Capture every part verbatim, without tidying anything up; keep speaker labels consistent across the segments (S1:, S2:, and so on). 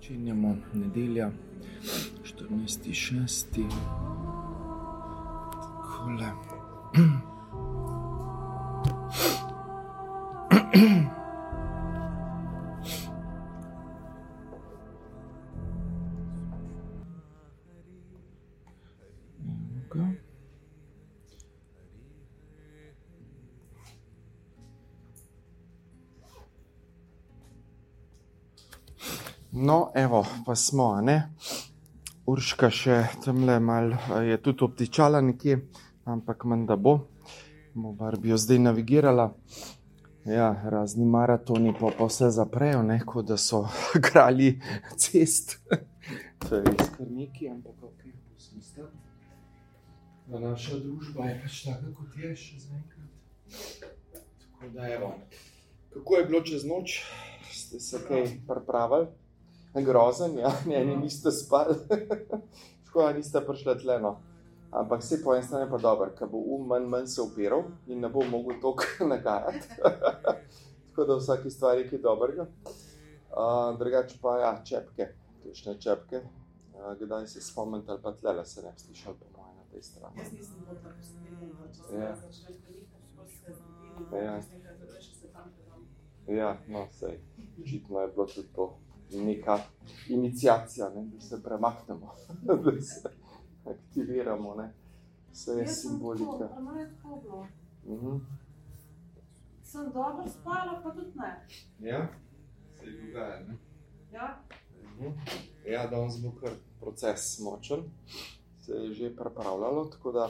S1: Začenjamo nedelja, štirinajsti šesti. Takole. No, evo, pa smo, a ne? Urška še tamle malo je tudi obtičala nekje, ampak menda bo. Mobar bi jo zdaj navigirala. Ja, razni maratoni pa, pa vse zaprejo, ne, kot da so kralji cest. To je res kar nekaj, ampak ok, pustimo stati. Da naša družba je pač taka, kot je še zaenkrat. Tako da, evo. Kako je bilo čez noč? Ste se kaj pripravili? Grozen, ja, ne, niste spali. Škoda, niste prišli tle, no. Ampak vse po eni strani pa dobro, ker bo um manj manj se opiral in ne bo mogel toliko nagajati. Tako da vsaki stvari je dobrega. Uh, drugače pa, ja, čepke, kakšne čepke. Uh, kdaj se spomnite ali pa tlele se ne bi slišali po moje na tej strani.
S2: Jaz nisem bila tako spremenila, če se
S1: Ja.
S2: ja. začne veliko, ko se zgodilo,
S1: Ja.
S2: s tega zdaj še se tam predam.
S1: Ja, no, sej, očitno je bilo tudi to neka iniciacija, ne, da se premaknemo, da se aktiviramo, ne. Vse je simbolika.
S2: Jaz sem tako, pa je tako bilo.
S1: Mhm.
S2: Sem dobro spala, pa tudi ne.
S1: Ja, se je dogaja, ne.
S2: Ja?
S1: Mhm. Ja, danes bo kar proces močen, se je že pripravljalo, tako da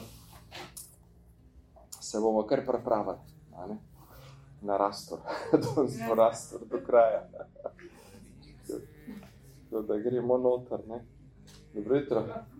S1: se bomo kar pripravili, a ne, na rastor, danes bo rastor do kraja. Tako da gremo noter, ne. Dobro jutro.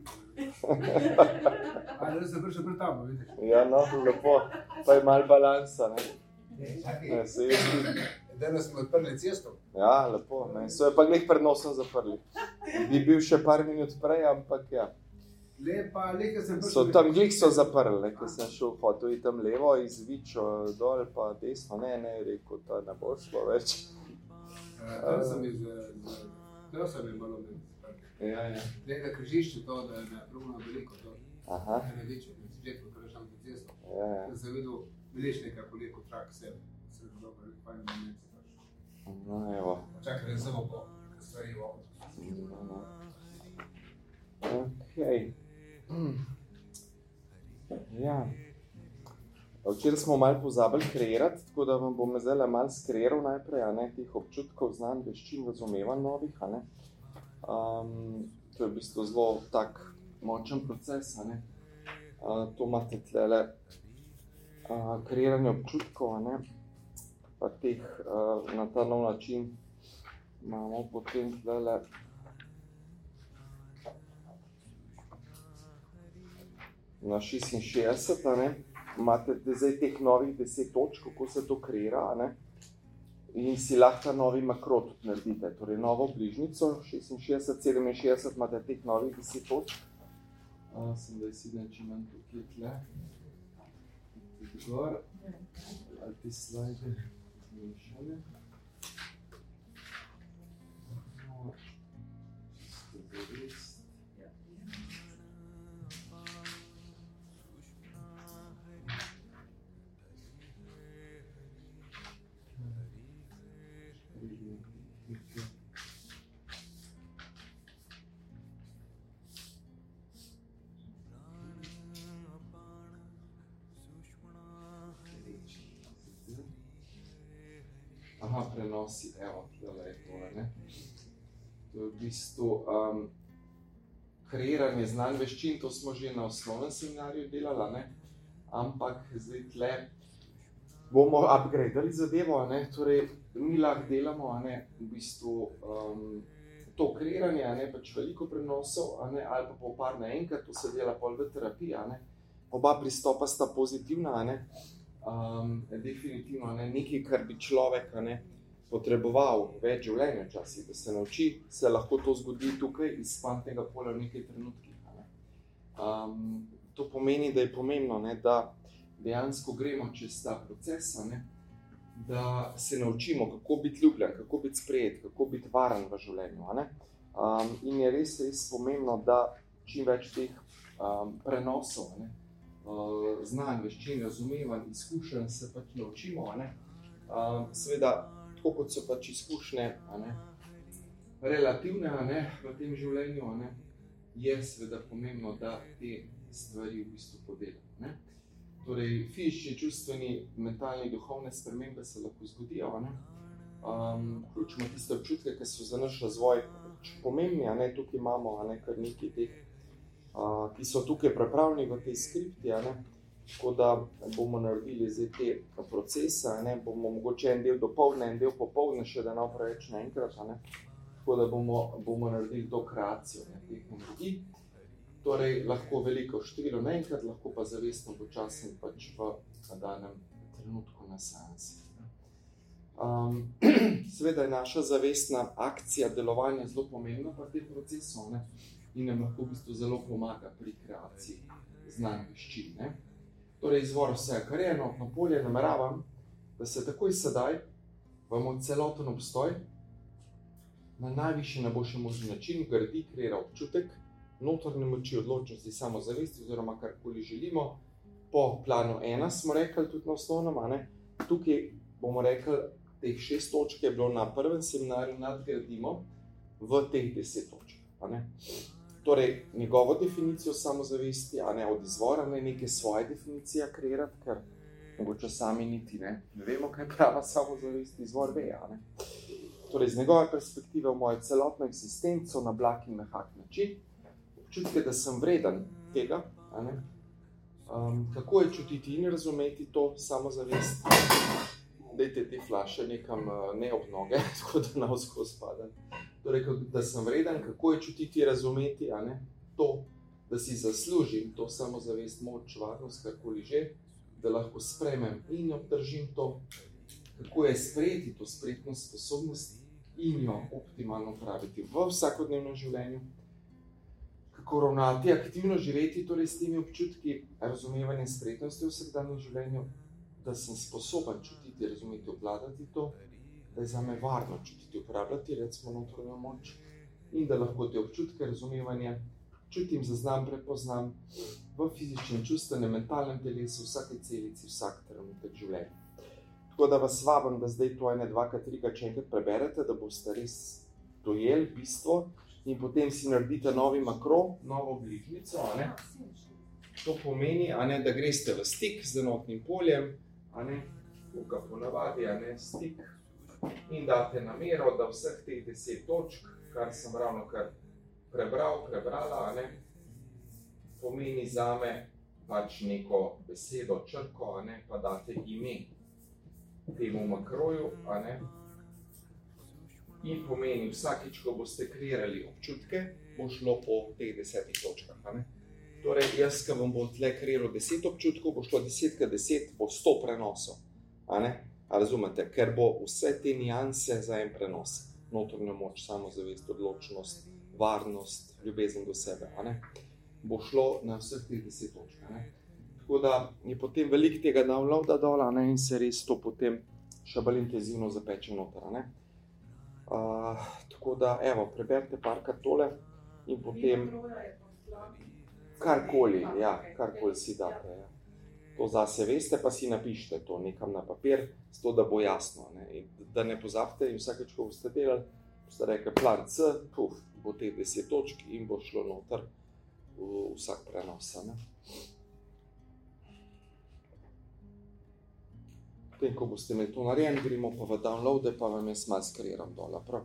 S3: Ali da se prišel pred tamo, vidiš?
S1: Ja, no, lepo, pa je malo balansa, ne.
S3: Ne, čakaj,
S1: Ne, se je zdi.
S3: danes smo odprli cesto.
S1: Ja, lepo, ne. So jo pa glih pred nosom zaprli. Bi bil še par minut prej, ampak ja.
S3: Lepa, lekaj sem prišel.
S1: So tam glih so zaprli, ne, ko sem šel hotel iti tam levo, iz Vičo dol pa desno, ne, ne, rekel, da ne bo šlo več.
S3: Tam sem iz, z- tam sem je malo ne.
S1: Ja, ja.
S3: Tega križišče to, da je napravljeno veliko to.
S1: Aha,
S3: Ne večje, na začetku, ko rešam to cesto.
S1: ja, ja.
S3: Da sem videl, vidiš nekaj koliko trak sebe. Se je dobro, fajn moment.
S1: No, evo.
S3: Čakaj, da samo po stvari v avtu.
S1: No, no. Okej. Ja. Včeraj smo malo pozabili kreirati, tako da vam bom zdaj malo skreiral najprej, a ne, teh občutkov, znanj, veščin, razumevanj novih, a ne. Um, to je v bistvu zelo tak močen proces, a ne. Uh, to imate tlele uh, kreiranje občutkov, a ne, pa teh uh, na ta nov način imamo potem tlele na šestinšestdeset, a ne, imate zdaj teh novih deset točk, kako se to kreira, a ne, in si lahko novi makro tudi naredite, torej novo bližnico, šestinšestdeset, sedeminšestdeset imate teh novih deset točk. Uh, sem da si ne, če imam tukaj tle, tudi gor, ali ti slajde zmešane. No, čisto zavest. Aha, prenosi, evo, tole je tole, ne. To je v bistvu um, kreiranje znanj, veščin, to smo že na osnovnem seminarju delali, a ne, ampak zdaj tle bomo upgradali zadevo, a ne, torej mi lahko delamo, a ne, v bistvu um, to kreiranje, a ne, pač veliko prenosov, a ne, ali pa po par naenkrat, to se dela pol v terapiji, a ne, oba pristopa sta pozitivna, a ne. Um, definitivno, ne, nekaj, kar bi človek, a ne, potreboval več življenja včasih, da se nauči, se lahko to zgodi tukaj iz kvantnega polja v nekaj trenutkih, a ne. Um, to pomeni, da je pomembno, ne, da dejansko gremo čez ta proces, a ne, da se naučimo, kako biti ljubljen, kako biti sprejet, kako biti varen v življenju, a ne. Um, in je res, res pomembno, da čim več teh um, prenosov, ne, uh, znanj, veščin, razumevanj, izkušenj se pač naučimo. Ne. Um, seveda, tako kot so pač izkušnje a ne, relativne a ne, v tem življenju, a ne, je seveda pomembno, da te stvari v bistvu podelamo. Ne. Torej, fizični, čustveni, mentalni, duhovne spremembe se lahko zgodijo. A ne. Um, vključimo tiste občutke, ki so za naš razvoj pomembni, a ne, tukaj imamo a ne, kar nekaj teh, uh, ki so tukaj pripravljeni v tej skripti, a ne, tako da bomo naredili zdaj te procese, a ne, bomo mogoče en del dopoldne, en del popoldne, še da ne preveč naenkrat, a ne, tako da bomo, bomo naredili to kreacijo, ne, teh energij. Torej, lahko veliko število naenkrat, lahko pa zavestno počasno pač v danem trenutku na seansi. Um, seveda je naša zavestna akcija delovanja zelo pomembna pa v tem procesu, ne, in nam lahko v bistvu zelo pomaga pri kreaciji znanj veščin. Ne. Torej, izvor vsega, kar je enotno polje, nameravam, da se takoj sedaj v moj celoten obstoj na najvišji, najboljši možni način gradi, kreira občutek notranje moči, odločnosti, samozavesti oziroma karkoli želimo. Po planu ena smo rekli tudi na osnovnem, a ne, tukaj bomo rekli, teh šest točk je bilo na prvem seminarju, nadgradimo v teh deset točk. A ne. Torej, njegovo definicijo samozavesti, a ne, od izvora, ne neke svoje definicije kreirati, ker mogoče sami niti ne, ne vemo, kaj prava samozavesti, izvor ve, a ne. Torej, z njegove perspektive v mojo celotno eksistenco na blag in mehak način, občutke, da sem vreden tega, a ne. Um, kako je čutiti in razumeti to samozavest? Dajte te flaše nekam ne ob noge, tako da na vzko spada. Torej, da sem vreden, kako je čutiti, razumeti, a ne, to, da si zaslužim to samozavest, moč, varnost, karkoli že, da lahko sprejmem in obdržim to, kako je sprejeti to spretnost, sposobnost in jo optimalno praviti v vsakodnevnem življenju, kako ravnati, aktivno živeti, torej s temi občutki, razumevanje spretnosti v vsakdanjem življenju, da sem sposoben čutiti, razumeti, obvladati to, da je zame varno čutiti, uporabljati, recimo notranjo moč in da lahko te občutke, razumevanje čutim, zaznam, prepoznam v fizičnem, čustvenem, mentalnem telesu, vsake celici, vsak trenutek življenja. Tako da vas vabim, da zdaj to ene, dva, tri, če enkrat preberete, da boste res dojeli bistvo in potem si naredite novi makro, novo bližnico, a ne. To pomeni, a ne, da greste v stik z enotnim poljem, a ne, ga ponavadi, a ne, stik in date namero, da vseh teh deset točk, kar sem ravno kar prebral, prebrala, a ne, pomeni zame pač neko besedo, črko, a ne, pa date ime temu makroju, a ne, in pomeni vsakič, ko boste kreirali občutke, bo šlo po teh desetih točkah, a ne. Torej, jaz, ko vam bo tle kreiral deset občutkov, bo šlo deset krat deset, bo sto prenosov, a ne, a razumete, ker bo vse te nianse za en prenos, notranjo moč, samozavest, odločnost, varnost, ljubezen do sebe, a ne, bo šlo na vseh teh deset točk, a ne. Tako da je potem veliko tega downloada dol, a ne, in se res to potem še bolj intenzivno zapeče noter, a ne. Uh, tako da, evo, preberite parkrat tole in potem karkoli, ja, karkoli si date, ja. To zase veste, pa si napišite to nekam na papir, s to, da bo jasno, ne, in da ne pozabite in vsakeč, ko boste delali, boste rekli plan C, puf, bo teh deset točk in bo šlo noter v vsak prenos, ne. Potem, ko boste imeli to narejen, gremo pa v downloade, pa vam jaz malo skreiram dole, prav.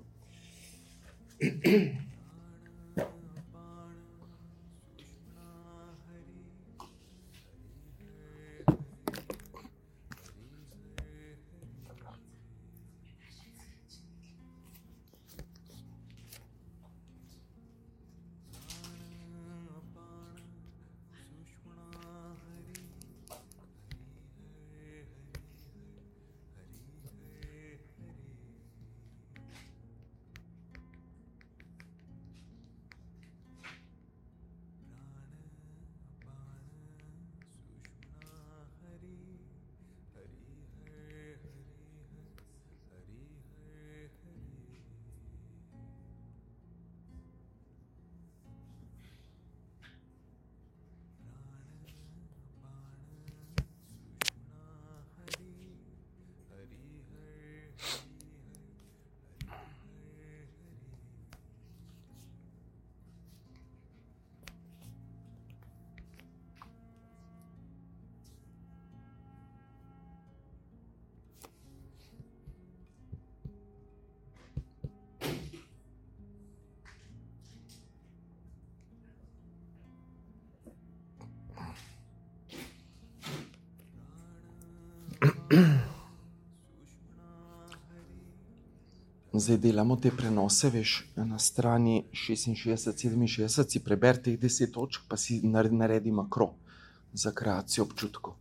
S1: Zdaj delamo te prenose, veš, na strani šestinšestdeset, sedeminšestdeset si preber teh deset točk, pa si naredi makro za kreacijo občutkov.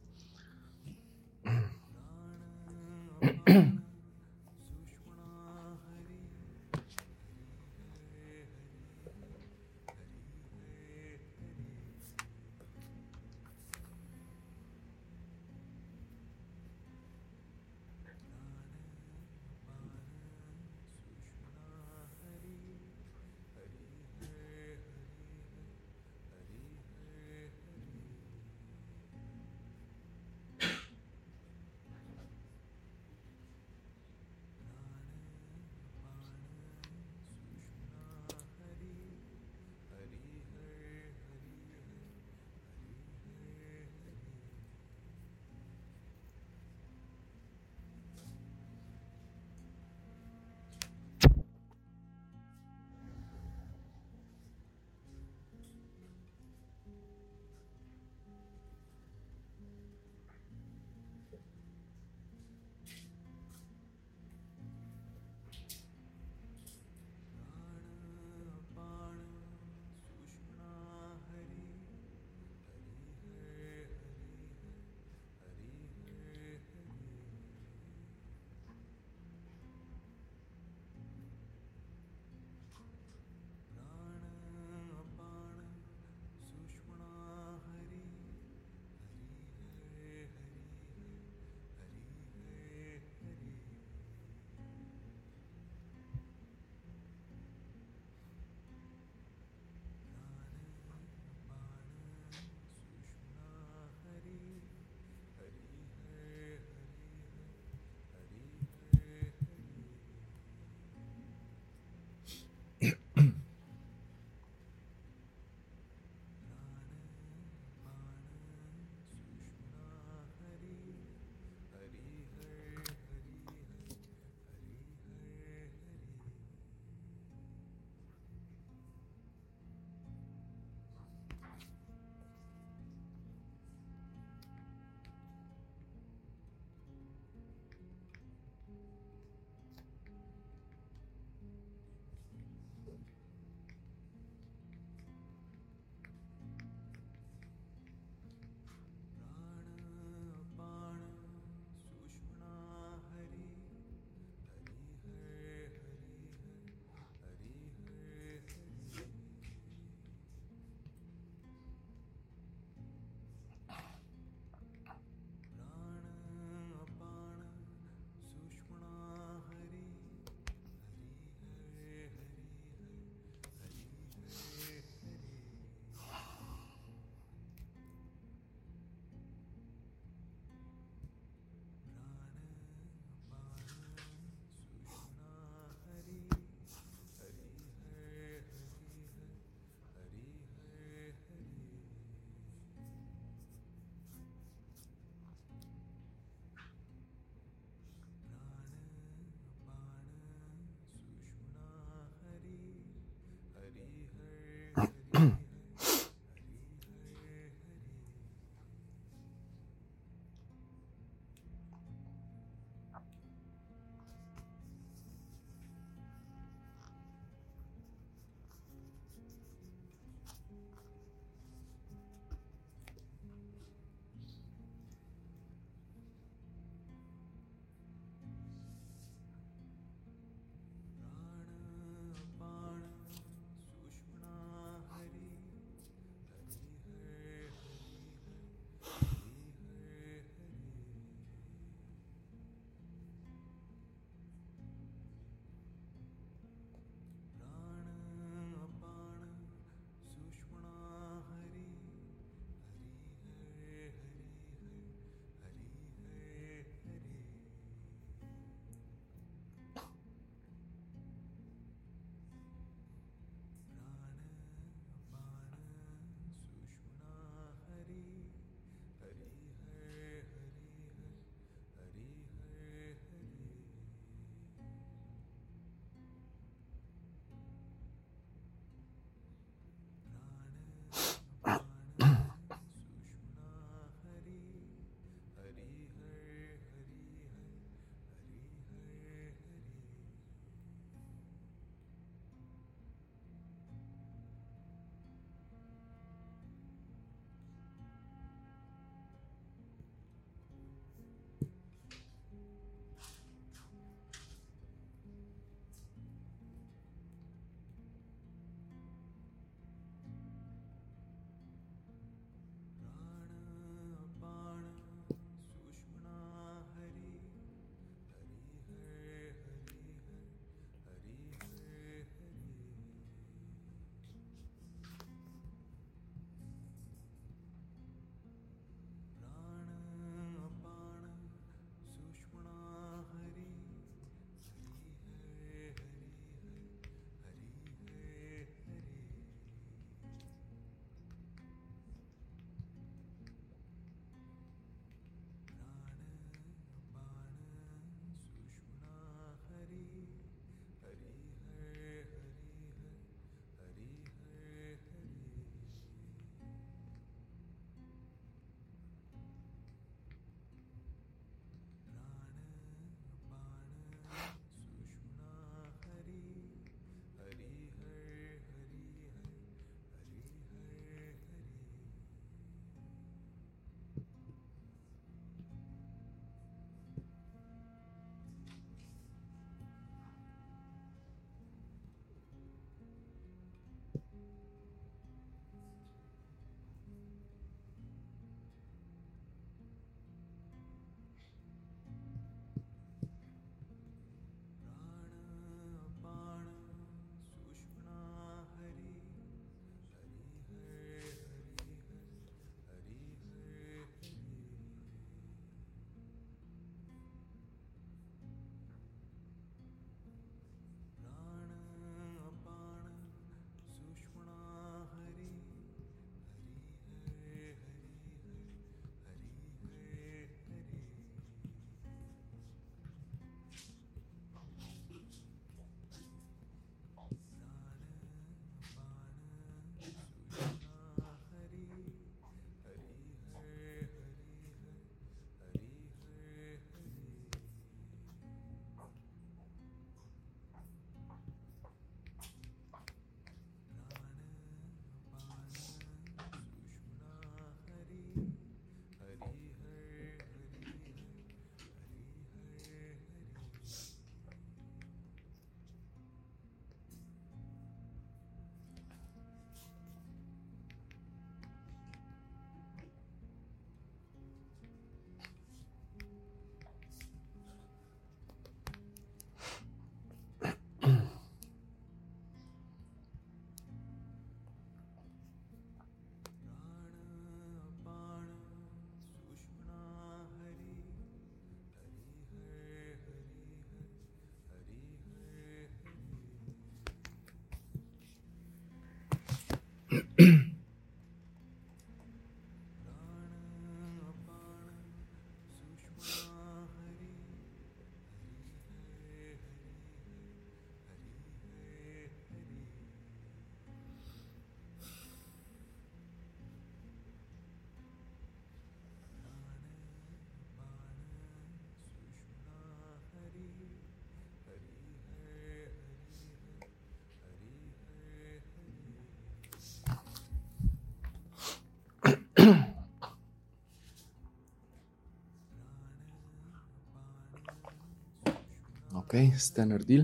S1: Ok, ste naredili?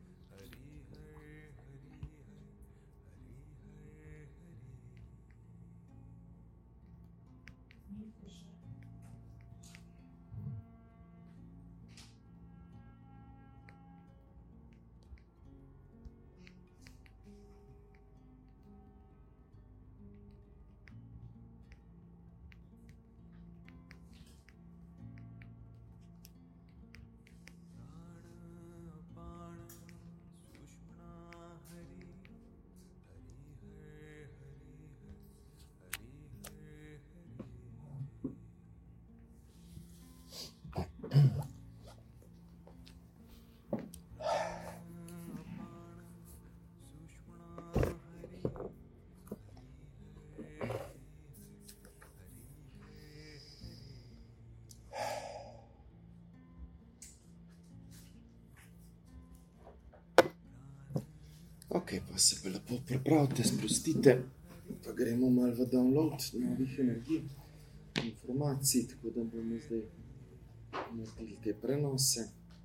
S1: Ok, pa se pa lepo pripravite, sprostite, pa gremo malo v download novih energij, informacij, tako da bomo zdaj naredili te prenose.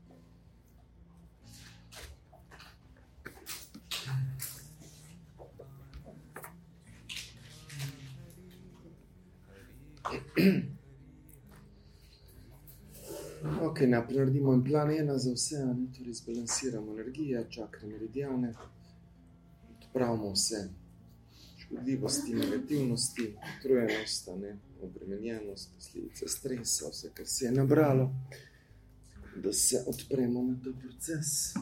S1: Ok, najprej naredimo en plan ena za vse, ne, torej zbalansiramo energije, čakre, meridiane, odpravimo vse škodljivosti, negativnosti, utrujenost, ne, obremenjenost, posledice stresa, vse, kar se je nabralo, da se odpremo na ta proces.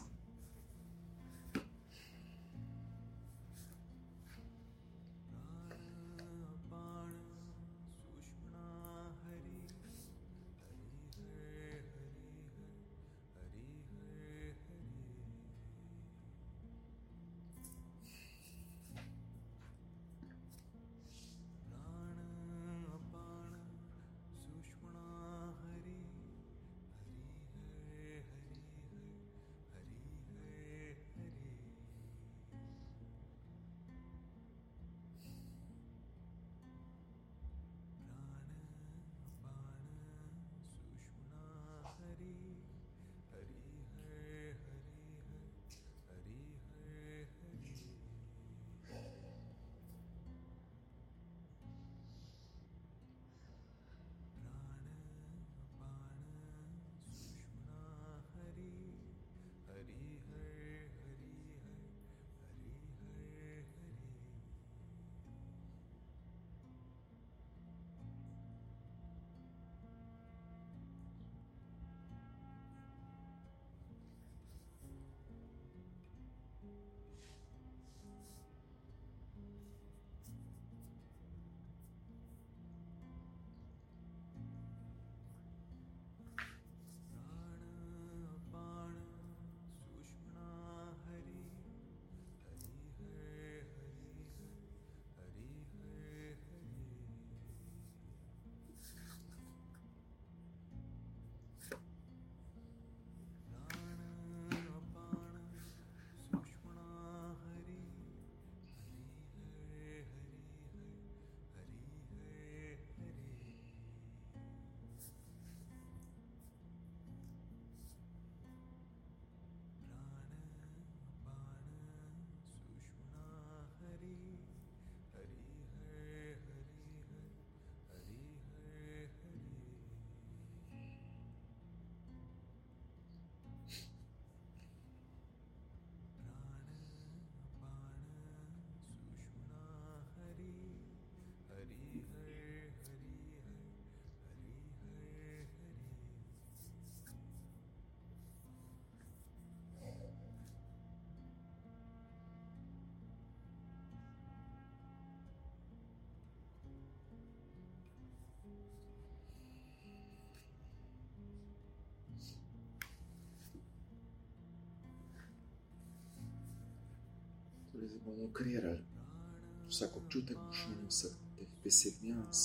S1: torej bomo kreirali. Vsak občutek bo šel na vseh teh deset njans.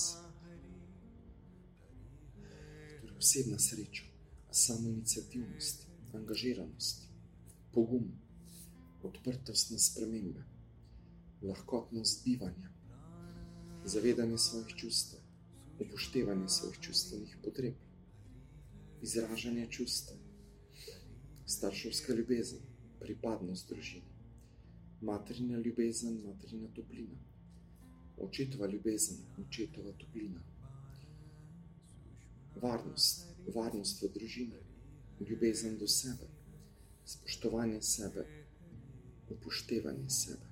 S1: Torej osebna sreča, samoiniciativnost, angažiranost, pogum, odprtost na spremembe, lahkotnost bivanja, zavedanje svojih čustev, upoštevanje svojih čustvenih potreb, izražanje čustev, starševska ljubezen, pripadnost družini, materina ljubezen, materina toplina, očetova ljubezen, očetova toplina, varnost, varnost v družini, ljubezen do sebe, spoštovanje sebe, upoštevanje sebe.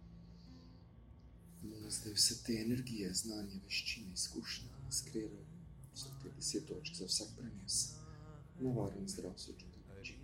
S1: Bomo zdaj vse te energije, znanje, veščine, izkušnje skreirali vse te deset točk za vsak prenos na varen, zdrav, sočuten način.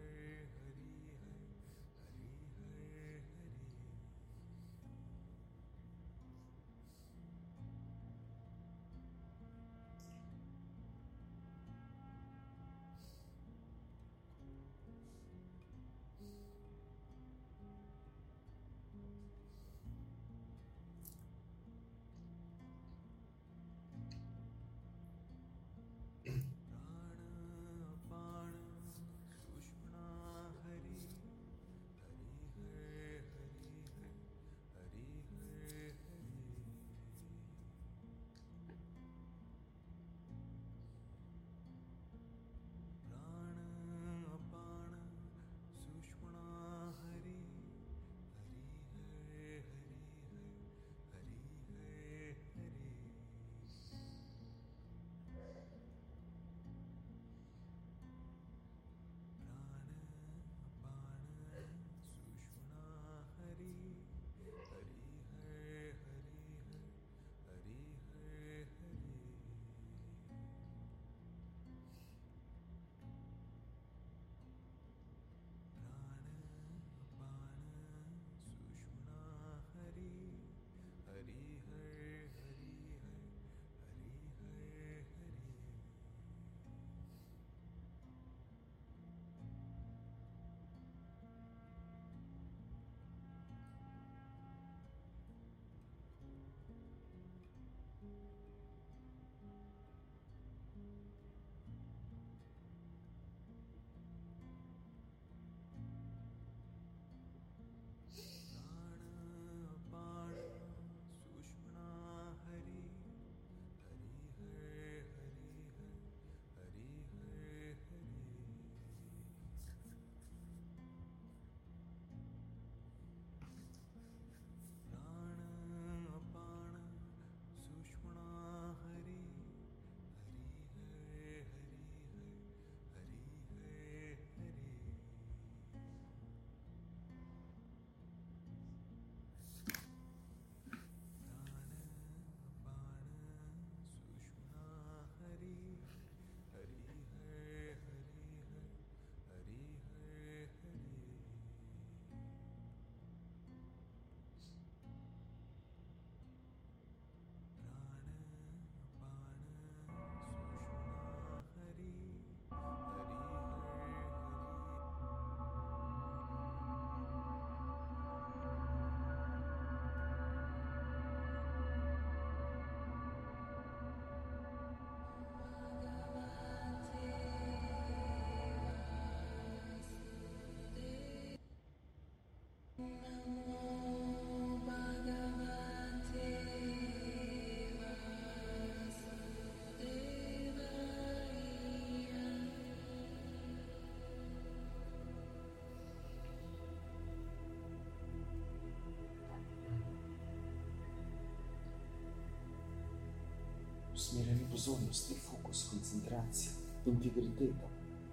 S1: Usmerjanje pozornosti, fokus, koncentracija, integriteta,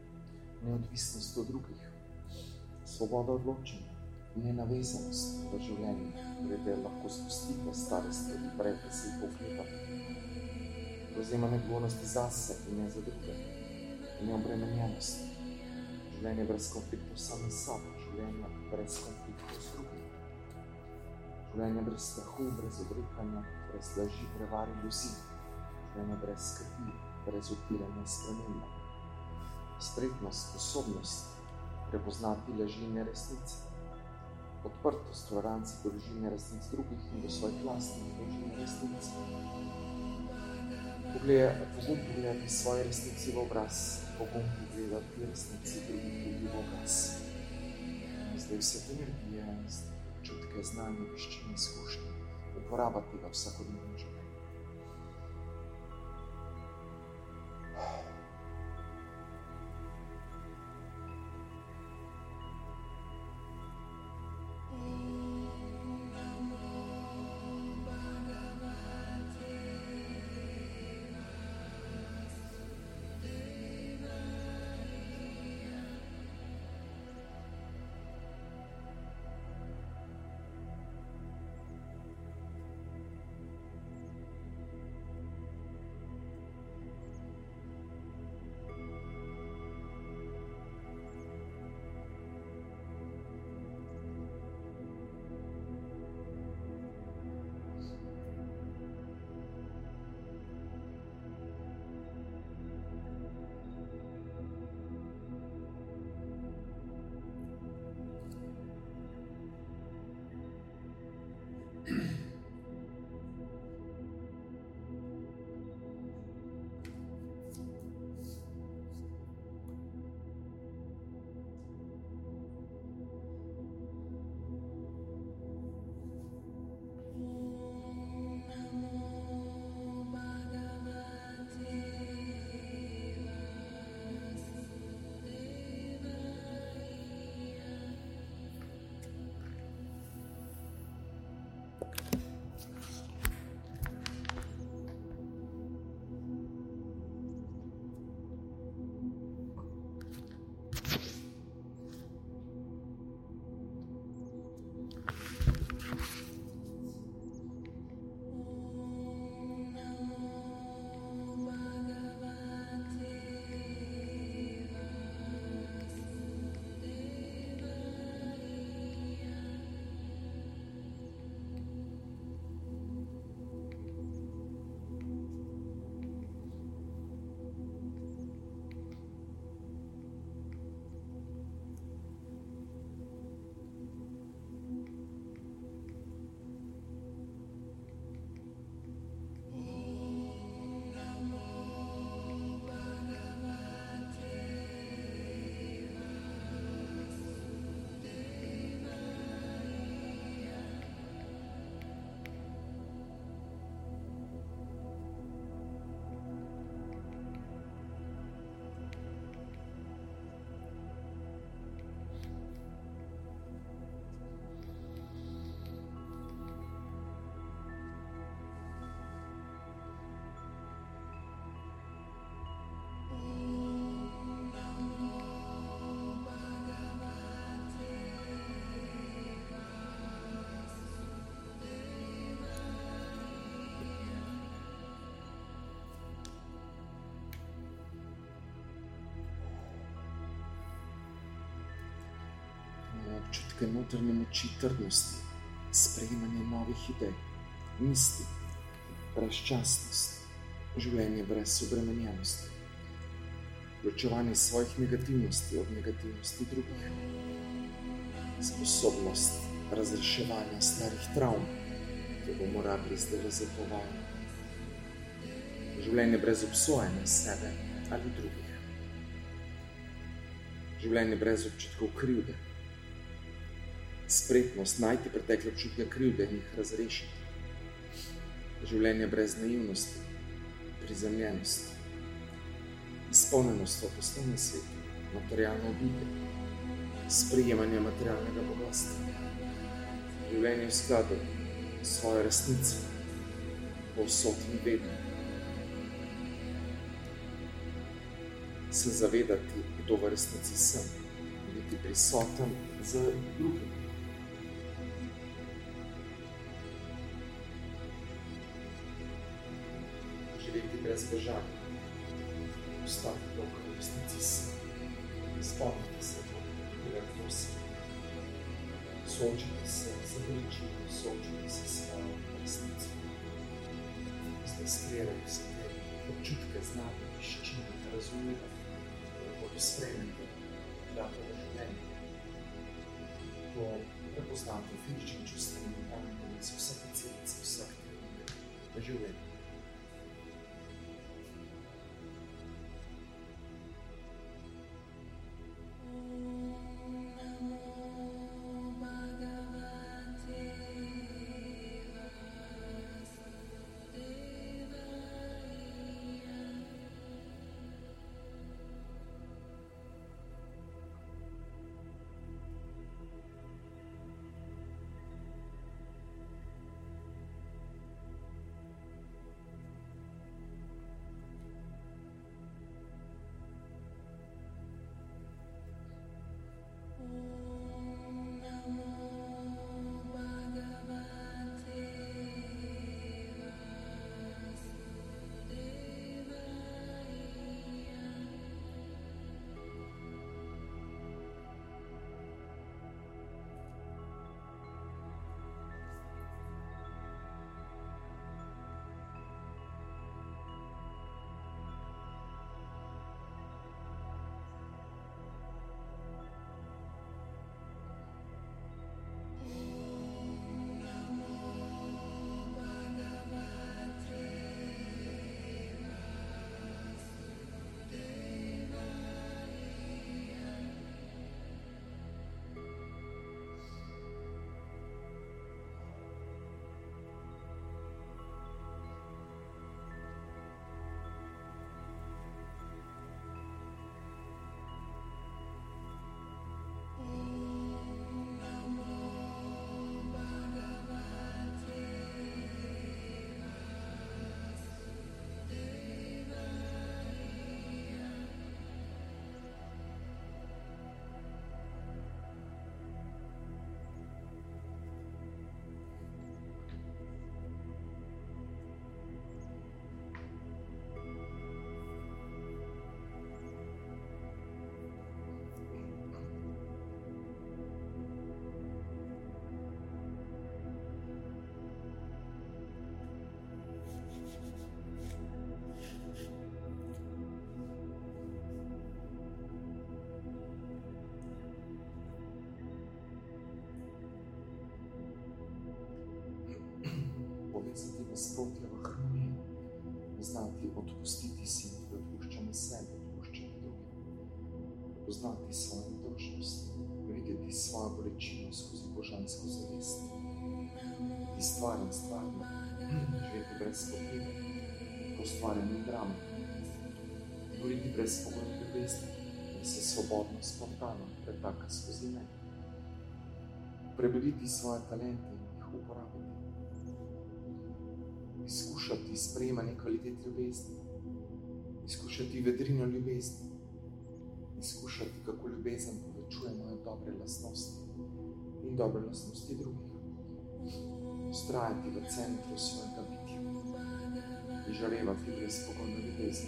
S1: neodvisnost od drugih, svoboda odločanja, nenavezanost v življenju, glede lahko spustite stare stvari, pred da se jih oklepate, prevzemanje odgovornosti zase in ne za druge, neobremenjenost, življenje brez konfliktov same s sabo, življenje brez konfliktov s drugimi, življenje brez strahu, brez odrekanja, brez laži, prevar in iluzij, življenje brez skrbi, brez odpiranja spremembe, spretnost, sposobnost prepoznati laži in neresnice, odprtost, toleranci do doživljanja resnic drugih in do svojih lastnih doživljanja resnic. Pogum pogledati svoje resnici v obraz, pogum pogledati resnici drugih ljudi v obraz. Zdaj vse te energije, čutke, znanje, veščine, izkušnje, uporaba tega vsakodnevno življenja. Občutke notranje moči, trdnosti, sprejemanje novih idej, misli, brezčasnost, življenje brez obremenjenosti, ločevanje svojih negativnosti od negativnosti drugih, sposobnost razreševanja starih travm, ki bomo rabili zdaj za povajanje, življenje brez obsojanja sebe ali drugih, življenje brez občutkov krivde, spretnost najti pretekle občutke krivde in jih razrešiti. Življenje brez naivnosti, prizemljenosti, izpolnjenost v poslovnem svetu, materialno obite, sprejemanje materialnega bogatstva, življenje v skladu s svojo resnico, povsod in vedno. Se zavedati, kdo v resnici sem, biti prisoten z drugim. Brez bežanja, ostati dobro v resnici sem, spomniti se tega, kdo sem, soočiti se z veličino, soočiti se s svojo resnico. Zdaj sklerati se te občutke, znanje, veščine, razumevati, da bodo sprejemati dato v življenju. to prepoznati v fizični čustveni mentalni telesi, vsake celice, vsake trenutek v življenju. Povezati nasprotja v harmoniji, znati odpustiti si v odpuščanje sebe, odpuščanje drugim, poznati svojo nedolžnost, videti svojo bolečino skozi božansko zavest, biti stvaren, stvarno, živeti brez potrebe, ustvarjanjem drame, govoriti brez pogojne ljubezni in se svobodno, spontano pretaka skozi me, prebuditi svoje talente in jih uporabiti, izkušati sprejemanje kvalitet ljubezni, izkušati vedrino ljubezni, izkušati, kako ljubezen povečuje moje dobre lastnosti in dobre lastnosti drugih, vztrajati v centru svojega bitja in žarevati brezpogojno ljubezen,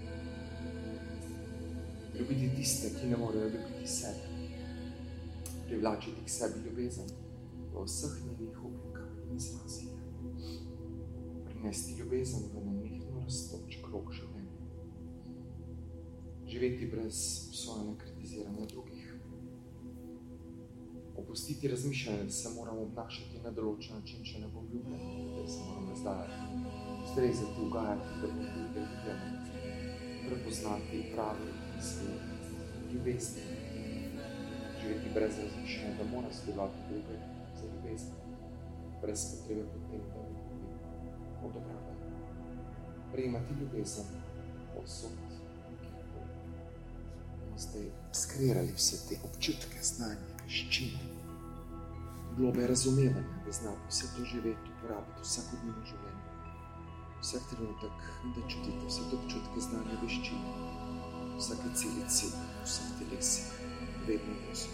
S1: ljubiti tiste, ki ne morejo ljubiti sebe, privlačiti k sebi ljubezen v vseh njenih oblikah in izrazih, prinesti ljubezen v nenehno rastoč krog življenja, živeti brez obsojanja kritiziranja drugih, opustiti razmišljanje, da se moramo obnašati na določen način, če ne bom ljubljen, da se moram razdajati, ustrezati, ugajati, da bom ljudi ljubljen, prepoznati pravi svet ljubezni, živeti brez razmišljanja, da mora sodelovati druge za ljubezen, brez potrebe potem, da odobravajo, prejemati ljubezen povsod, kjerkoli. In zdaj skreirali vse te občutke, znanje, veščine, globe razumevanja, da znate vse to živeti, uporabiti vsakodnevno življenje, vsak trenutek, da čutite vse te občutke, znanje, veščine, vsake celici, vseh telesi, vedno posod.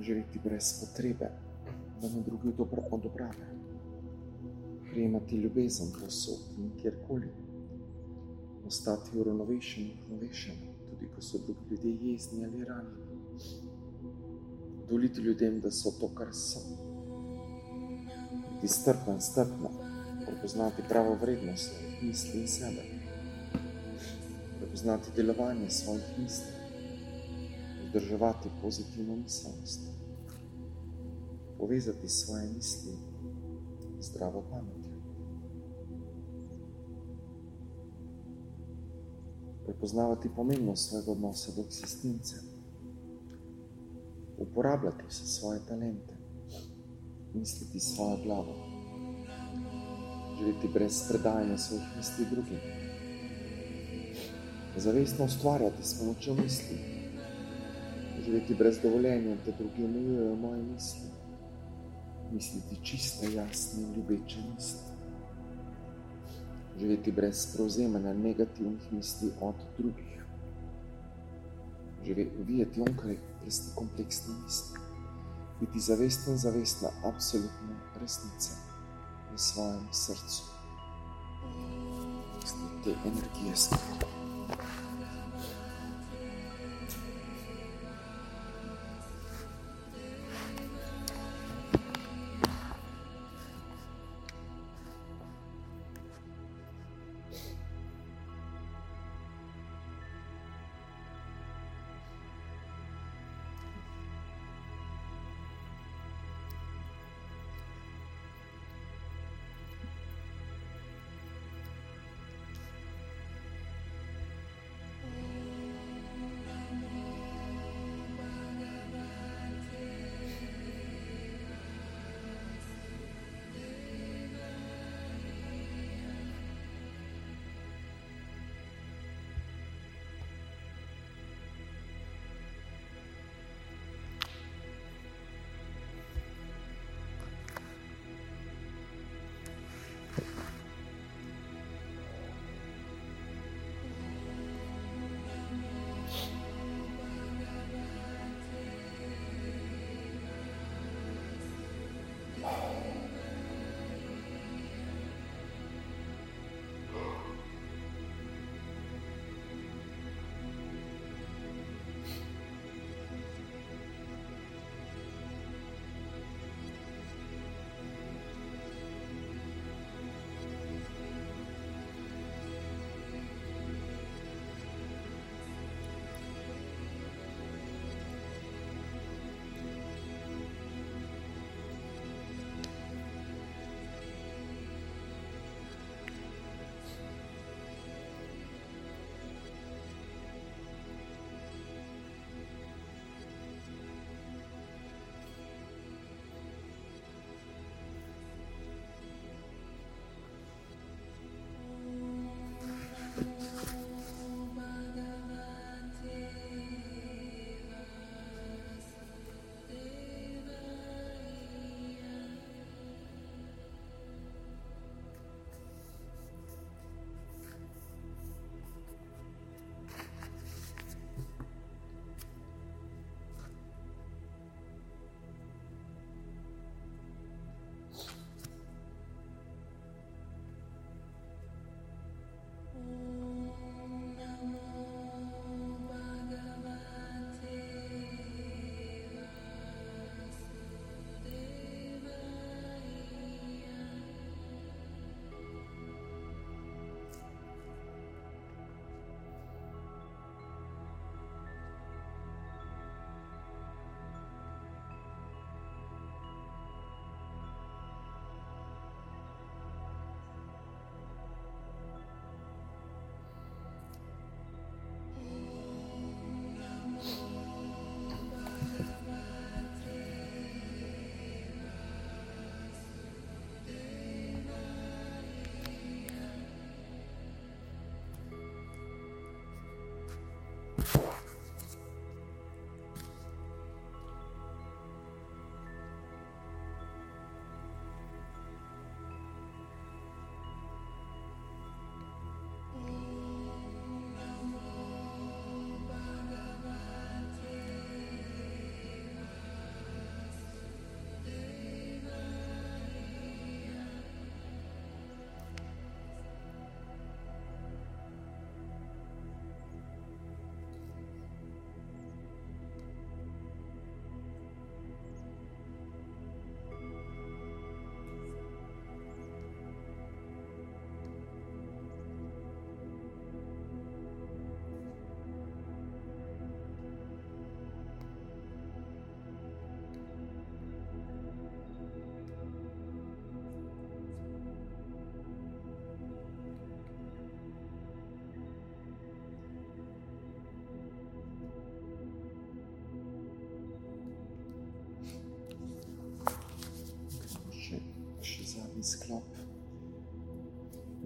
S1: živeti brez potrebe, da me drugi odobrave, prijemati ljubezen povsod in kjerkoli, ostati uravnovešen in uravnovešen, tudi ko so drugi ljudje jezni ali ranjeni. Dovoliti ljudem, da so to, kar so. Biti strpen, strpno, prepoznati pravo vrednost svojih misli in sebe, prepoznati delovanje svojih misli, vzdrževati pozitivno miselnost, povezati svoje misli z zdravo pametjo, prepoznavati pomembnost svojega odnosa do eksistence, uporabljati vse svoje talente, misliti svojo glavo, živeti brez predajanja svojih misli drugim, zavestno ustvarjati s pomočjo misli, živeti brez dovoljenja, da drugi omejujejo moje misli, misliti čiste, jasne in ljubeče misli, živeti brez prevzemanja negativnih misli od drugih, živeti, videti onkraj resni kompleksne misli, biti zavestno in zavestna absolutne resnice v svojem srcu. Te energije stvari.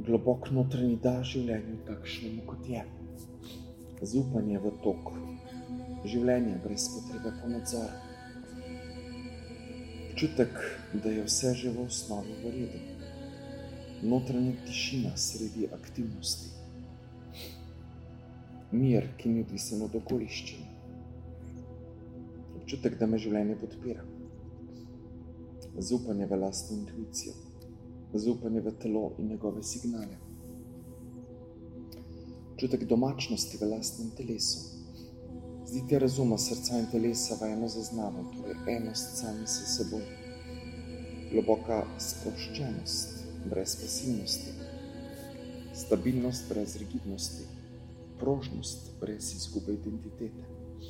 S1: globok notranji da življenju takšnemu, kot je. Zaupanje v tok življenja brez potrebe po nadzoru. Občutek, da je vse že v osnovi v redu. Notranja tišina sredi aktivnosti. Mir, ki ni odvisen od okoliščin. Občutek, da me življenje podpira. Zaupanje v lastno intuicijo. Zaupanje v telo in njegove signale. Občutek domačnosti v lastnem telesu. Zlitje razuma, srca in telesa v eno zaznavo, torej enost sami s seboj. Globoka sproščenost, brez pasivnosti. Stabilnost brez rigidnosti. Prožnost brez izgube identitete.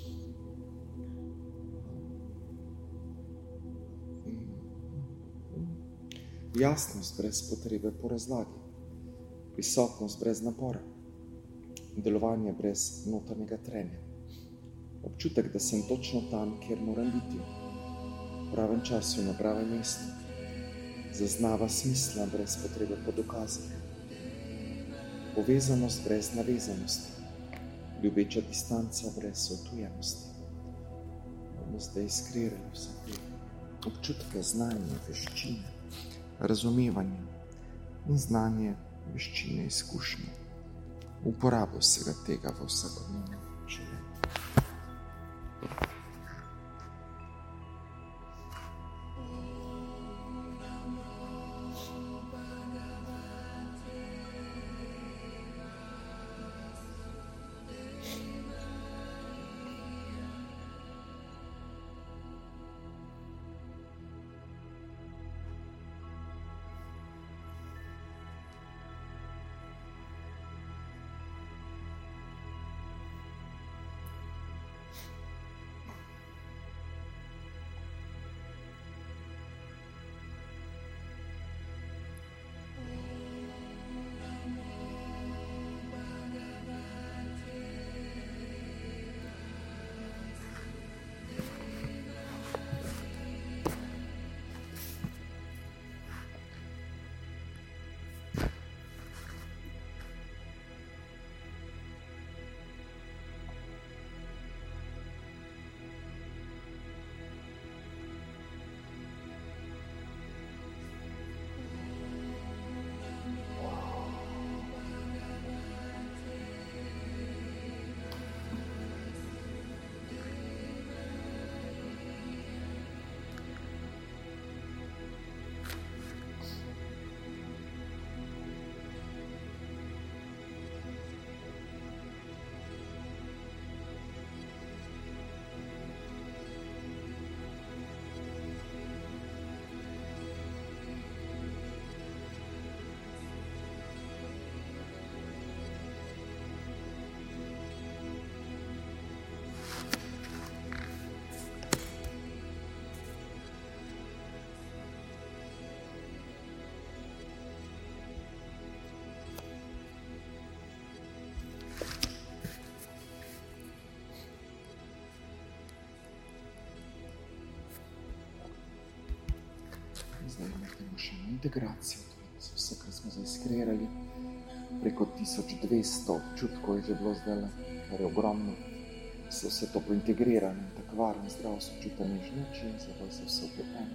S1: Jasnost brez potrebe po razlagi. Prisotnost brez napora. Delovanje brez notranjega trenja. Občutek, da sem točno tam, kjer moram biti. V pravem času, na pravem mestu. Zaznava smisla brez potrebe po dokazih. Povezanost brez navezanosti. Ljubeča distanca brez otujenosti. Bomo zdaj izkreirali vse te občutke, znanje, veščine, razumevanje in znanje, veščine, izkušnje. Uporabo vsega tega v vsakodnevnem življenju. Zdaj naredimo še eno integracijo, torej za vse, kar smo zdaj skreirali. Preko tisoč dvesto občutkov je že bilo zdaj, kar je ogromno. Se vse to pointegrirano in tak varen, zdrav, sočuten, nežnič in zdaj se vse upleteno.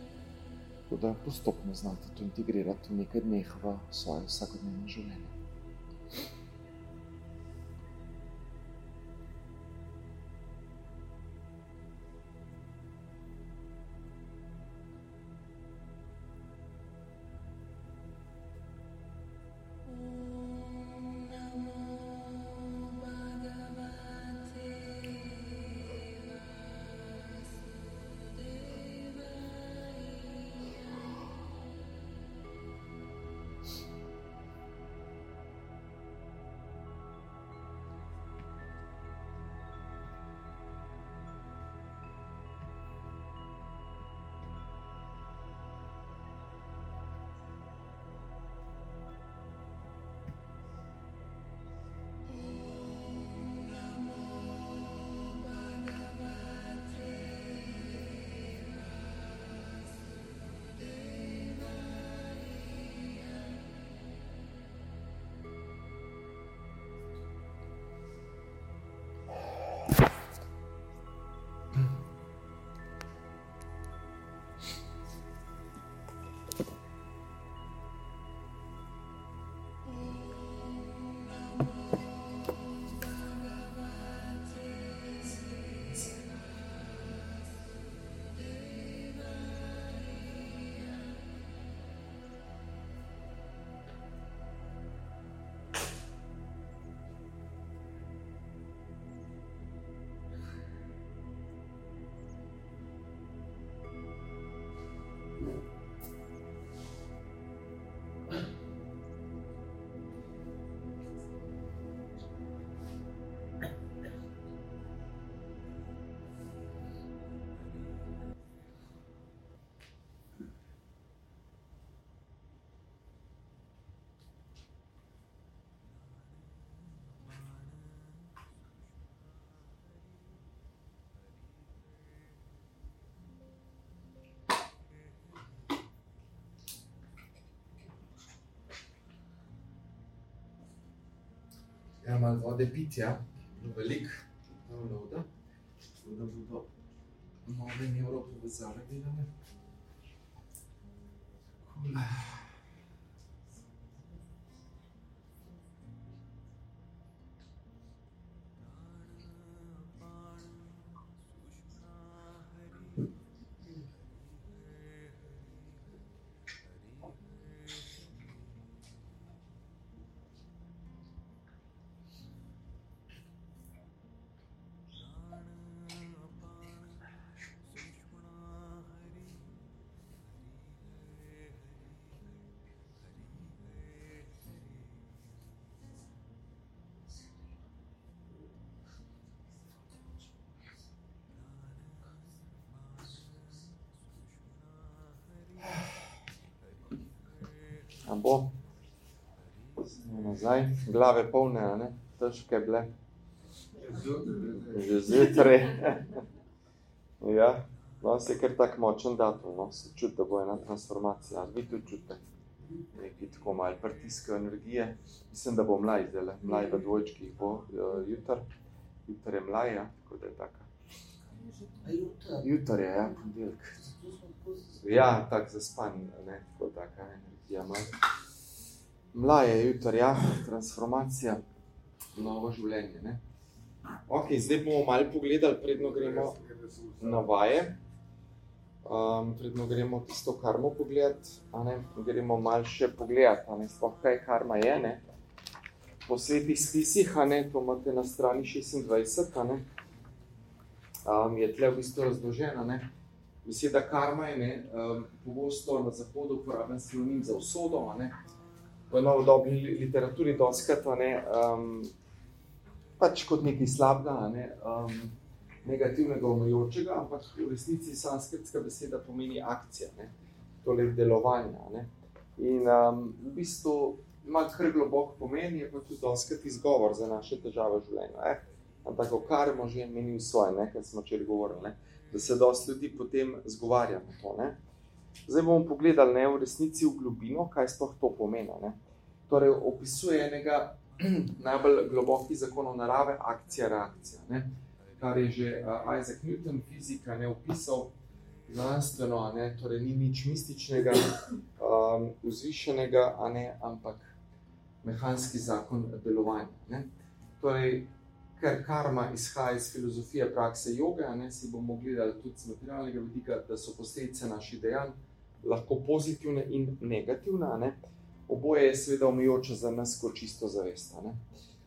S1: Tako da postopno znate to integrirati v nekaj dneh v svoje vsakodnevno življenje. Ja, malo vode pitja, veliko, downloada, da bodo nove nevropovezave delale. Cool. A bo, smo nazaj, glave polne, a ne, težke bile, že zjutraj. Ja, danes je kar tak močen datum, no, se čuti, da bo ena transformacija, vi tudi čutite, nekaj tako malo pritiska energije, mislim, da bo mlaj zdaj, mlaj v dvojčkih bo uh, jutr, jutr je mlaj, ja, tako da je taka. Jutr je, ja, ponedeljek. Ja, tak zaspan, ne, tako taka energija malo. Mlaj je jutr, ja, transformacija, novo življenje, ne. Ok, zdaj bomo malo pogledali, predno gremo na vaje. Um, predno gremo tisto karmo pogledati, a ne, gremo malo še pogledati, a ne, sploh kaj karma je, ne. Po svetih spisih, a ne, to imate na strani šestindvajset, a ne, um, je tle v bistvu razložena, ne. Beseda karma je, ne, um, pogosto na zahodu uporabljen sinonim za usodo, a ne. V novodobni literaturi dostikrat, a ne, um, pač kot nekaj slabega, a ne, um, negativnega, omejujočega, ampak v resnici sanskritska beseda pomeni akcija, ne, tole delovanja, ne. In um, v bistvu ima kar globok pomen, je pa tudi dostikrat izgovor za naše težave v življenju, eh. Ampak tako karmo že meni v svoje, ne, kar smo včeraj govorili, ne, da se dosti ljudi potem zgovarja na to, ne. Zdaj bomo pogledali, ne, v resnici v globino, kaj sploh to pomeni, ne. Torej, opisuje enega najbolj globokih zakonov narave, akcija, reakcija, ne. Kar je že uh, Isaac Newton, fizika, ne, opisal znanstveno, a ne, torej ni nič mističnega, um, vzvišenega, a ne, ampak mehanski zakon delovanja, ne. Torej, ker karma izhaja iz filozofije prakse joge, a ne, si bomo gledali tudi z materialnega vidika, da so posledice naših dejanj lahko pozitivne in negativne, a ne. Oboje je seveda omejujoče za nas kot čisto zavest, a ne.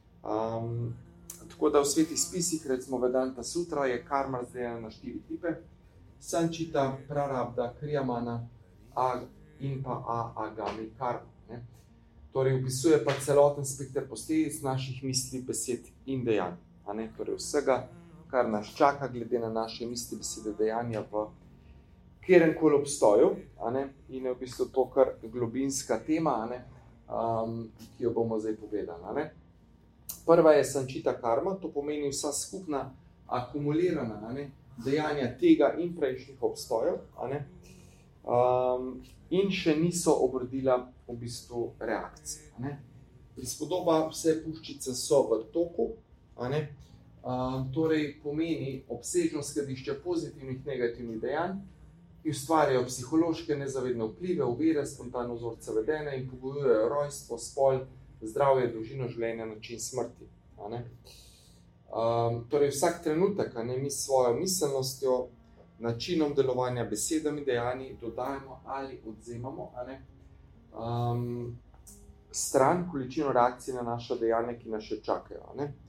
S1: Um, tako da v svetih spisih, recimo Vedanta Sutra, je karma razdeljena na štiri tipe. Sančita, Prarabdha, Kriyamana, A in pa A Agami karma, ne. Torej, opisuje pa celoten spekter posledic naših misli, besed in dejanj, a ne, torej vsega, kar nas čaka glede na naše misli, besede, dejanja v kjerenkoli obstoju, a ne, in je v bistvu to kar globinska tema, a ne, um, ki jo bomo zdaj pogledali, a ne. Prva je sančita karma, to pomeni vsa skupna akumulirana, a ne, dejanja tega in prejšnjih obstojev, a ne, um, in še niso obrodila v bistvu reakcije, a ne. Prispodoba vse puščice so v toku, a ne, um, torej pomeni obsežno skladišče pozitivnih, negativnih dejanj, ki ustvarjajo psihološke nezavedne vplive, ovire, spontano vzorce vedenja in pogojujejo rojstvo, spol, zdravje, dolžino življenja, način smrti, a ne. Um, torej vsak trenutek, a ne, mi s svojo miselnostjo, načinom delovanja, besedami, dejanji dodajamo ali odzemamo, a ne, um, stran količino reakcije na naša dejanja, ki nas še čakajo, a ne.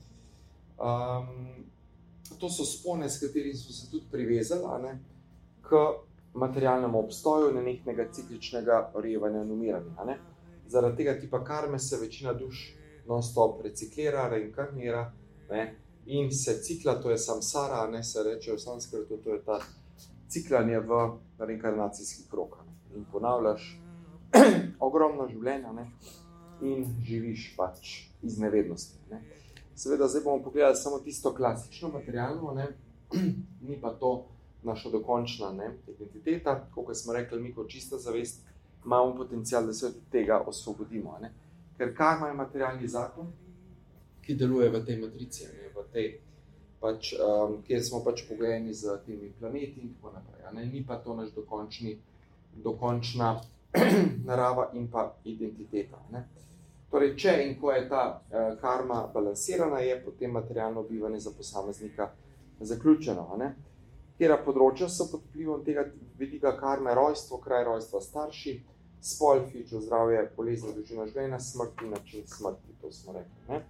S1: Um, to so spone, s katerimi smo se tudi privezali, a ne, k materialnemu obstoju nenehnega cikličnega rojevanja in umiranja, a ne. Zaradi tega tipa karme se večina duš non-stop reciklira, reinkarnira, ne, in se cikla, to je samsara, ne, se reče v sanskritu, to je ta ciklanje v reinkarnacijski krog, in ponavljaš ogromno življenja, ne, in živiš pač iz nevednosti, ne. Seveda, zdaj bomo pogledali samo tisto klasično materialno, ne, ni pa to naša dokončna, ne, identiteta, kot smo rekli, mi kot čista zavest imamo potencial, da se od tega osvobodimo, ne. Ker karma je materialni zakon, ki deluje v tej matrici, ne, v tej, pač, um, kjer smo pač pogojeni z temi planeti in tako naprej. Ne. Ni pa to naš dokončni, dokončna narava in pa identiteta. Ne. Torej, če in ko je ta uh, karma balansirana, je potem materialno bivanje za posameznika zaključeno. Ne. Katera področja so pod vplivom tega vidika karme: rojstvo, kraj rojstva, starši, spol, fičo, zdravje, bolezen, dolžina življenja, smrt in način smrti, to smo rekli. Ne.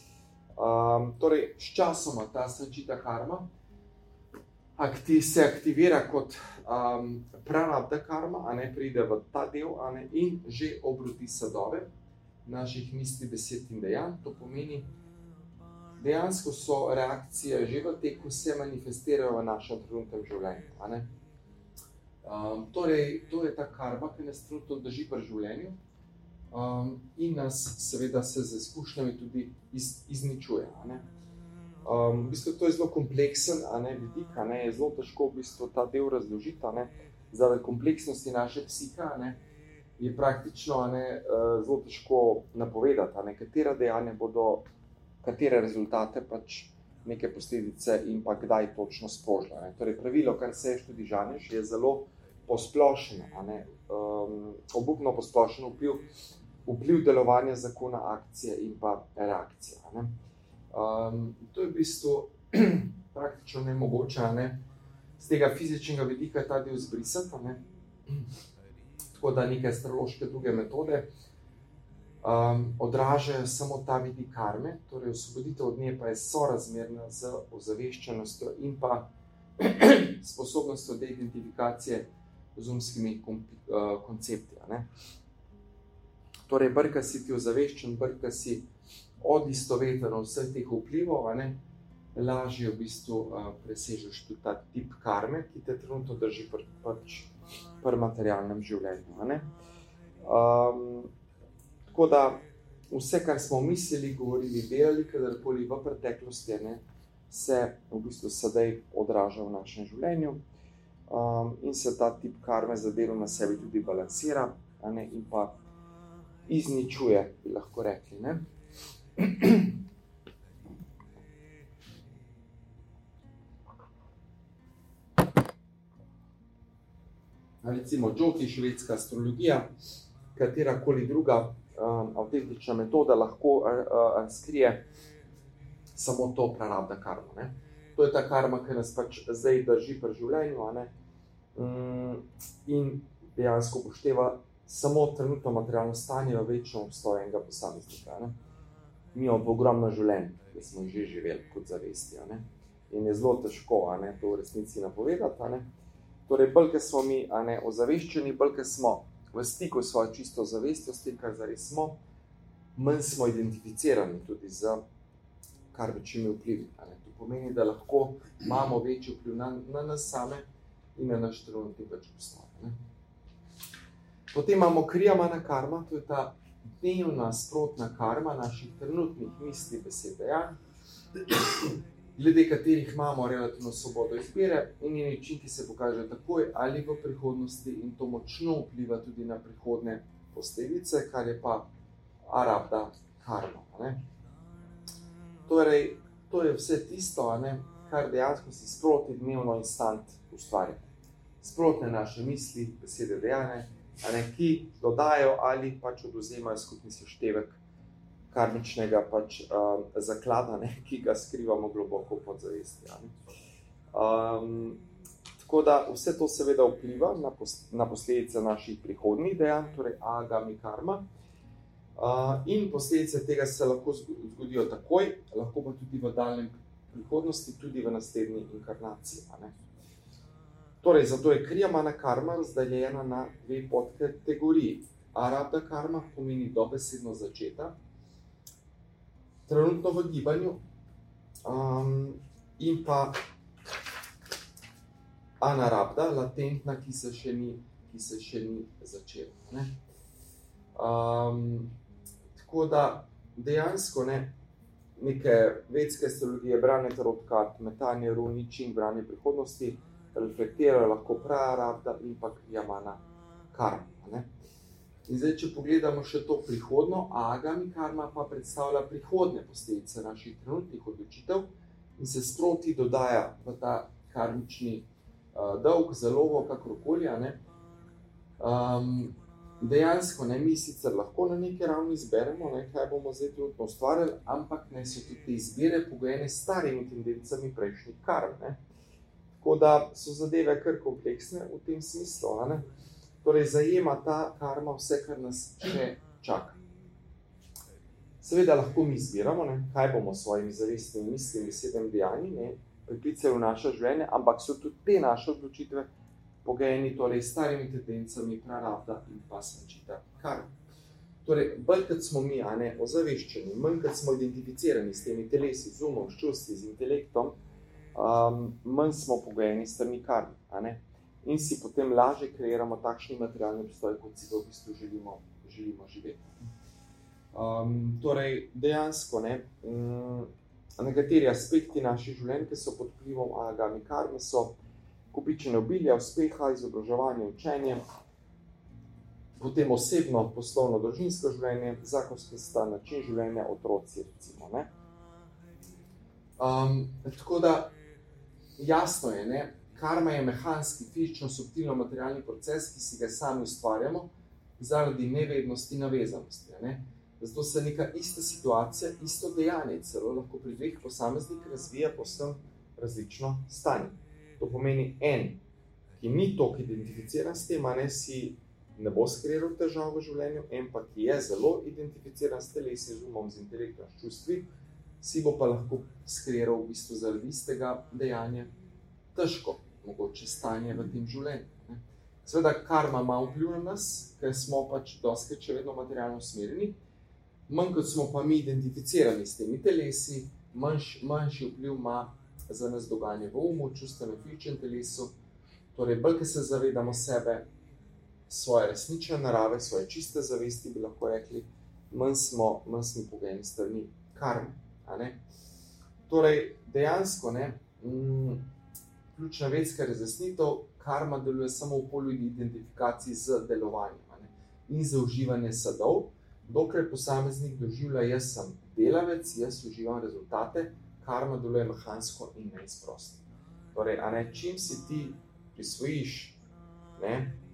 S1: Um, torej, s časoma ta sančita karma akti, se aktivira kot um, prarabdha karma, a ne, pride v ta del, a ne, in že obrodi sadove naših misli, besed in dejanj. To pomeni, dejansko so reakcije že v teku, se manifestirajo v našem trenutnem življenju. A ne? Um, torej, to je ta karma, ki nas trenutno drži pri življenju um, in nas seveda se z izkušnjami tudi iz, izničuje. A ne? Um, v bistvu to je zelo kompleksen, a ne, vidik, a ne, je zelo težko v bistvu ta del razložiti, a ne, zaradi kompleksnosti naše psihe, a ne, je praktično, a ne, zelo težko napovedati, a ne, katera dejanja bodo, katere rezultate, pač neke posledice in pa kdaj točno sprožila. Ne. Torej, pravilo, kar seješ tudi žanješ, je zelo posplošeno, a ne, um, obupno posplošeno vpliv, vpliv delovanja zakona, akcije in pa reakcije. A ne. Um, to je v bistvu praktično nemogoče, a ne, z tega fizičnega vidika ta del zbrisati, a ne. Tako da neke astrološke druge metode um, odražajo samo ta vidik karme, torej osvoboditev od nje pa je sorazmerna z ozaveščenostjo in pa sposobnostjo deidentifikacije z umskimi uh, koncepti. Ne? Torej, brka si ti ozaveščen, brka si odistoveten od vseh teh vplivov, a ne, lažje v bistvu uh, presežeš tudi ta tip karme, ki te trenutno drži pr, pač pri materialnem življenju. A ne? Um, tako da vse, kar smo mislili, govorili, delali, kadarkoli v preteklosti, ne, se v bistvu sedaj odraža v našem življenju um, in se ta tip karme za delo na sebi tudi balansira, a ne, in pa izničuje, bi lahko rekli. Ne? Recimo džoti, švedska astrologija, katerakoli druga um, avtentična metoda lahko uh, skrije samo to prarabdha karmo. Ne? To je ta karma, ki nas pač zdaj drži pri življenju, a ne? Um, in dejansko upošteva samo trenutno materialno stanje v večno obstoju enega posameznika. Ne? Mi imamo ogromno življenj, ki smo že živeli kot zavesti. A ne? In je zelo težko, a ne, to v resnici napovedati. A ne? Torej, bolj, ko smo mi, a ne, ozaveščeni, bolj, ko smo v stiku s svojo čisto zavestjo, s tem, kar zares smo, manj smo identificirani tudi z kar večjimi vplivi. A ne. To pomeni, da lahko imamo večji vpliv na, na nas same in na naš trenutni več postoj. Potem imamo kriyamana karma, to je ta dnevna sprotna karma naših trenutnih misli, besed, dejanj, glede katerih imamo relativno svobodo izbire in njeni učinki se pokažejo takoj ali v prihodnosti in to močno vpliva tudi na prihodne posledice, kar je pa arabdha karma. Ne? Torej, to je vse tisto, a ne, kar dejansko si sproti dnevno instant ustvarja. Sprotne naše misli, besede, dejanja, a ne, ki dodajo ali pač odvzemajo skupni seštevek karmičnega pač um, zaklada, ne, ki ga skrivamo globoko v podzavesti. Um, tako da vse to seveda vpliva na, pos, na posledice naših prihodnjih dejanj, torej agami karma. Uh, in posledice tega se lahko zgodijo takoj, lahko pa tudi v daljnem prihodnosti, tudi v naslednji inkarnaciji. Ne. Torej, zato je kriyamana karma razdeljena na dve podkategoriji. Arabdha karma pomeni dobesedno začeta, trenutno v gibanju, um, in pa anarabdha, latentna, ki se še ni, ki se še ni začela. Ne? Um, tako da dejansko ne, neke vedske astrologije, branje tarot kart, metanje run, čing, branje prihodnosti, reflektirajo lahko prarabdha in pa kriyamana karma. Ne? In zdaj, če pogledamo še to prihodno, agami karma pa predstavlja prihodne posledice naših trenutnih odločitev in se sproti dodaja v ta karmični uh, dolg, zalogo, kakorkoli, ne. Um, dejansko, ne, mi sicer lahko na neki ravni izberemo, ne, kaj bomo zdaj trenutno ustvarjali, ampak ne so tudi te izbire pogojene s starimi tendencami prejšnjih karm, ne. Tako da so zadeve kar kompleksne v tem smislu, ne. Torej, zajema ta karma vse, kar nas še čaka. Seveda lahko mi izbiramo, ne, kaj bomo s svojimi zavestnimi mislimi, sedem dejanji, ne, priklicali v naše življenje, ampak so tudi te naše odločitve pogojeni torej starimi tendencami prarabda in pa sančita karma. Torej, bolj kot smo mi, a ne, ozaveščeni, manj kot smo identificirani s temi telesi, z umom, s čustvi, z intelektom, um, manj smo pogojeni s strani karmi, a ne. In si potem lažje kreiramo takšni materialni obstoj, kot si v bistvu želimo, želimo živeti. Um, torej, dejansko, ne, um, nekateri aspekti naših življenj, ki so pod vplivom agami karme, so kopičenje obilja, uspeha, izobraževanje, učenje, potem osebno, poslovno, družinsko življenje, zakonski stan, način življenja, otroci, recimo, ne. Um, tako da, jasno je, ne, karma je mehanski, fizično, subtilno materialni proces, ki si ga sami ustvarjamo zaradi nevednosti in navezanosti, ne. Zato se neka ista situacija, isto dejanje, celo lahko pri dveh posameznikih razvija povsem različno stanje. To pomeni en, ki ni toliko identificiran s tem, a ne, si ne bo skreiral težav v življenju, en pa, ki je zelo identificiran s telesi, z umom, z intelektom, s čustvi, si bo pa lahko skreiral v bistvu zaradi istega dejanja težko, mogoče stanje v tem življenju. Seveda, karma ima vpliv na nas, ker smo pač dostikrat še vedno materialno usmerjeni, manj kot smo pa mi identificirani s temi telesi, manjši, manjši vpliv ima za nas dogajanje v umu, čustveno, fizičnem telesu, torej bolj, ko se zavedamo sebe, svoje resnične narave, svoje čiste zavesti, bi lahko rekli, manj smo, manj smo pogojeni s strani karme, a ne. Torej, dejansko, ne, mm, ključna vedska razjasnitev, karma deluje samo v polju identifikaciji z delovanjem, a ne, in za uživanje sadov, dokler posameznik doživlja, jaz sem delavec, jaz uživam rezultate, karma deluje mehansko in neizprosto. Torej, a ne, čim si ti prisvojiš, ne,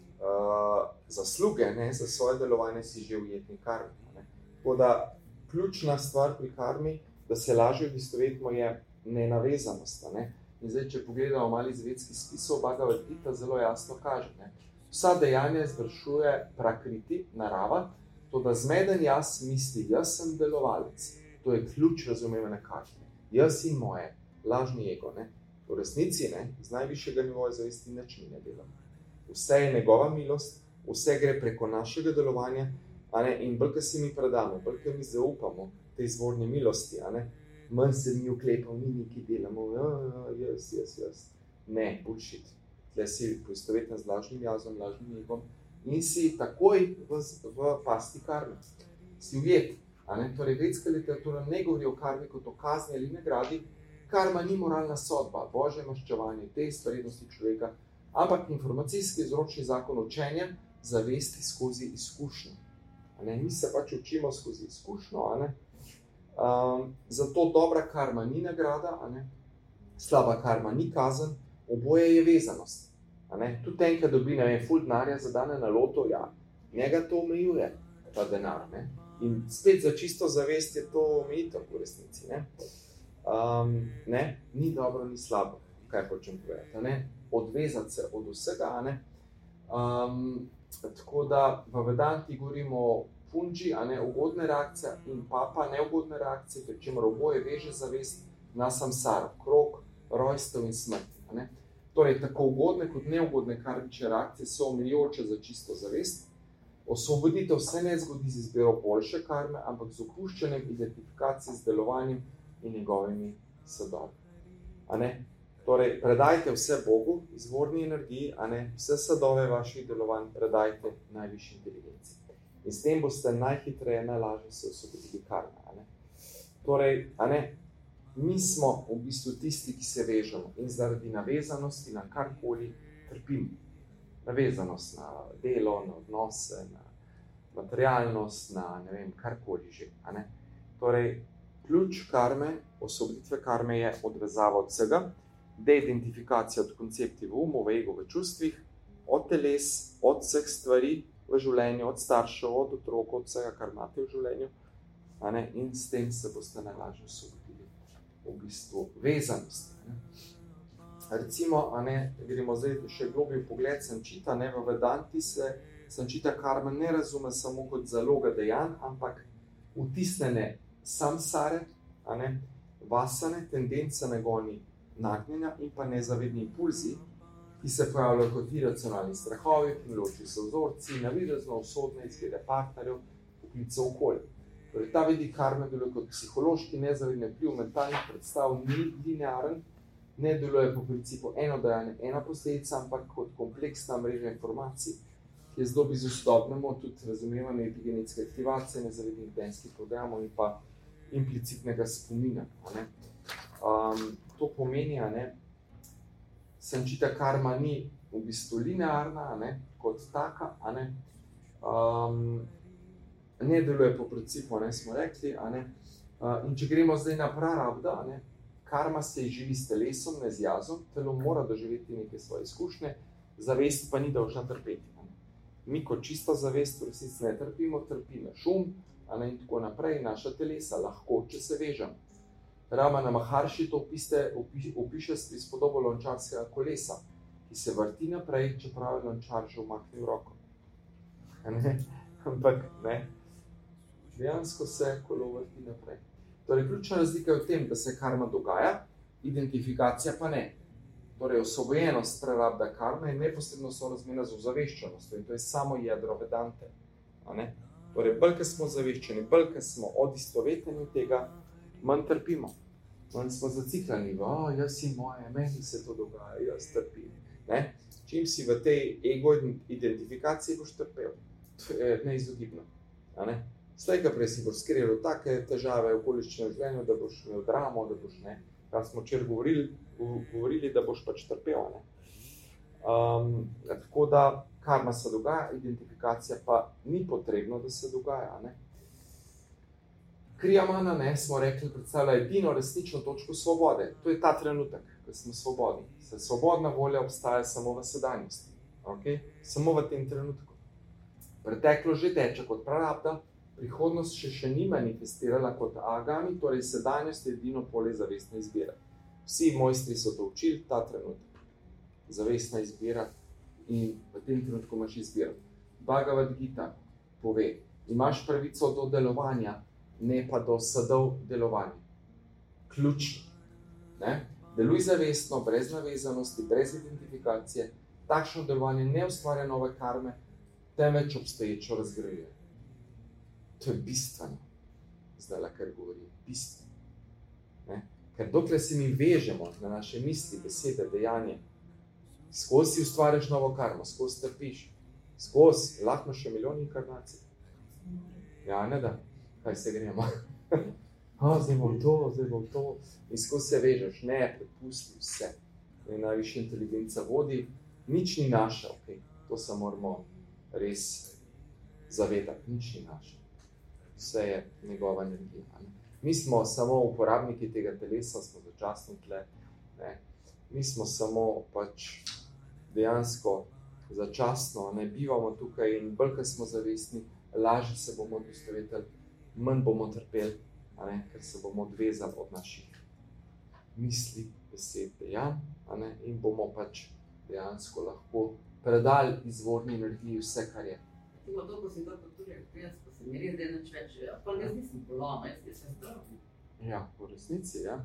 S1: uh, zasluge, ne, za svoje delovanje, si že ujetni karmi, a ne. Tako da, ključna stvar pri karmi, da se lažje istovetimo, je nenavezanost, a ne. In zdaj, če pogledamo malo iz vedskih spisov, Bhagavad Gita zelo jasno kaže, ne. Vsa dejanja izvršuje prakriti, narava, to da zmeden jaz misli, jaz sem delovalec. To je ključ razumevanja karme. Jaz in moje, lažni ego, ne. V resnici, ne, z najvišjega nivoja zavesti nič mi ne delamo. Vse je njegova milost, vse gre preko našega delovanja, a ne, in bolj, ko se mi predamo, bolj, ko mi zaupamo te izvorne milosti, a ne, manj se mi uklepamo, mi nekaj delamo, jaz, jaz, jaz. Ne, bullshit. Tle si poistoveten z lažnim jazom, lažnim egom in si takoj v, v pasti karme. Si ujet, a ne, torej vedska literatura ne govori o karmi kot o kazni ali nagradi, karma ni moralna sodba, božje maščevanje, test vrednosti človeka, ampak informacijski vzročni zakon učenja zavesti skozi izkušnjo. A ne, mi se pač učimo skozi izkušnjo, a ne. Um, zato dobra karma ni nagrada, a ne? Slaba karma ni kazen, oboje je vezanost. A ne? Tudi enkrat dobi, ne vem, ful denarja za dane na loto, ja, njega to omejuje, ta denar, ne? In spet za čisto zavest je to omejitev v resnici, ne? Um, ne? Ni dobro, ni slabo, kaj hočem povedati, a ne? Odvezati se od vsega, a ne? Um, tako da v Vedanti govorimo o fungi, a ne, ugodne reakcije in papa neugodne reakcije, pri čemer oboje veže zavest na samsaro, krog, rojstev in smrti, a ne. Torej, tako ugodne kot neugodne karmične reakcije so omejujoče za čisto zavest. Osvoboditev se ne zgodi z izbiro boljše karme, ampak z opuščanjem identifikacije z delovanjem in njegovimi sadovi, a ne. Torej, predajte vse Bogu, izvorni energiji, a ne, vse sadove vaših delovanj predajte najvišji inteligenci. In s tem boste najhitreje, najlažje se osvobodili karme, a ne. Torej, a ne, mi smo v bistvu tisti, ki se vežemo in zaradi navezanosti na karkoli trpimo. Navezanost na delo, na odnose, na materialnost, na ne vem, karkoli že. A ne? Torej, ključ karme, osvoboditve karme je odvezava od vsega, deidentifikacija od koncepti v umu, v ego, v čustvih, od teles, od vseh stvari v življenju, od staršev, od otrok, od vsega, kar imate v življenju. A ne? In s tem se boste najlažje osvobodili v bistvu vezanosti. Ne? Recimo, a ne, gremo zdaj še globji pogled, Sančita, ne, v Vedanti se Sančita karma ne razume samo kot zaloga dejanj, ampak vtisnene samsare, a ne, vasane, tendence, nagoni, nagnjenja in pa nezavedni impulzi, ki se pojavljajo kot iracionalni strahovi, priloči so vzorci, navidezno, usodne izglede partnerjev, poklicev okolja. Torej, ta vidik karme deluje kot psihološki nezavedni vpliv mentalnih predstav, ni linearen, ne deluje po principu eno dejanje, ena posledica, ampak kot kompleksna mreža informacij, ki je zelo blizu sodobnemu tudi razumevanju epigenetske aktivacije, nezavednih genskih programov in pa implicitnega spomina. Ne. Um, to pomeni, a ne, Sančita karma ni v bistvu linearna, a ne, kot taka, a ne, um, ne deluje po principu, ne, smo rekli, a ne, uh, in če gremo zdaj na prarabda, a ne, karma se živi s telesom, ne z jazom, telo mora doživeti neke svoje izkušnje, zavest pa ni dolžna trpeti. Mi kot čista zavest v resnici ne trpimo, trpimo šum, a ne, in tako naprej, naša telesa lahko, če se vežem. Ramana Maharshi to opiste, opiše, opiše s prispodobo lončarskega kolesa, ki se vrti naprej, čeprav je lončar že umaknil roko. Ne? Ampak ne, dejansko se kolo vrti naprej. Torej, ključna razlika je v tem, da se karma dogaja, identifikacija pa ne. Torej, osvobojenost prerabda karme je neposredno sorazmerna z ozaveščenostjo in to je samo jedro Vedante. A ne? Torej, bolj, ko smo ozaveščeni, bolj, ko smo odistoveteni tega, manj trpimo. Manj smo zaciklani, o, jaz si moje, meni se to dogaja, jaz trpim. Ne? Čim si v tej ego identifikaciji boš trpel, to je neizogibno. A ne? Slej, ko prej si boš skril take težave okoliščine v življenju, da boš imel dramo, da boš, ne, kar smo včeraj govorili, govorili, da boš pač trpel, ne. Um, tako da karma se dogaja, identifikacija pa ni potrebno, da se dogaja, ne. Kriyamana, ne, smo rekli, predstavlja edino resnično točko svobode. To je ta trenutek, ko smo svobodni. Se svobodna volja obstaja samo v sedanjosti, okay? Samo v tem trenutku. Preteklo že teče kot prarabda, prihodnost še, še ni manifestirala kot agami, torej sedanjost je edino polje zavestne izbire. Vsi mojstri so to učili, ta trenutek. Zavestna izbira in v tem trenutku imaš izbiro. Bhagavad Gita pove, imaš pravico do delovanja, ne pa do sadov delovanja. Ključno. Ne? Deluj zavestno, brez navezanosti, brez identifikacije. Takšno delovanje ne ustvarja nove karme, temveč obstoječo razgrajuje. To je bistveno, zdaj, kar govorim, bistveno. Ne? Ker dokler se mi vežemo na naše misli, besede, dejanje, skozi ustvarjaš novo karmo, skozi trpiš, skozi, lahko še milijon inkarnacij. Ja, ne da, kaj se gremo? A, zdaj bom to, zdaj bom to. In skozi se vežeš, ne, prepusti vse. In najvišja inteligenca vodi, nič ni naša, okay? To se moramo res zavedati, nič ni naša. Vse je njegova energija. Ne? Mi smo samo uporabniki tega telesa, smo začasno tle. Ne? Mi smo samo pač dejansko začasno, ne bivamo tukaj in bolj, ko smo zavestni, lažje se bomo dostovetili, manj bomo trpeli, a ne? Ker se bomo odvezali od naših misli, besed, dejanj, a ne? In bomo pač dejansko lahko predali izvorni energiji vse, kar je.
S4: Timo, dolgo sem to potulil, jaz pa se mi res da nič več, pa jaz nisem poloma, jaz sem zdrav.
S1: Ja, po resnici, ja.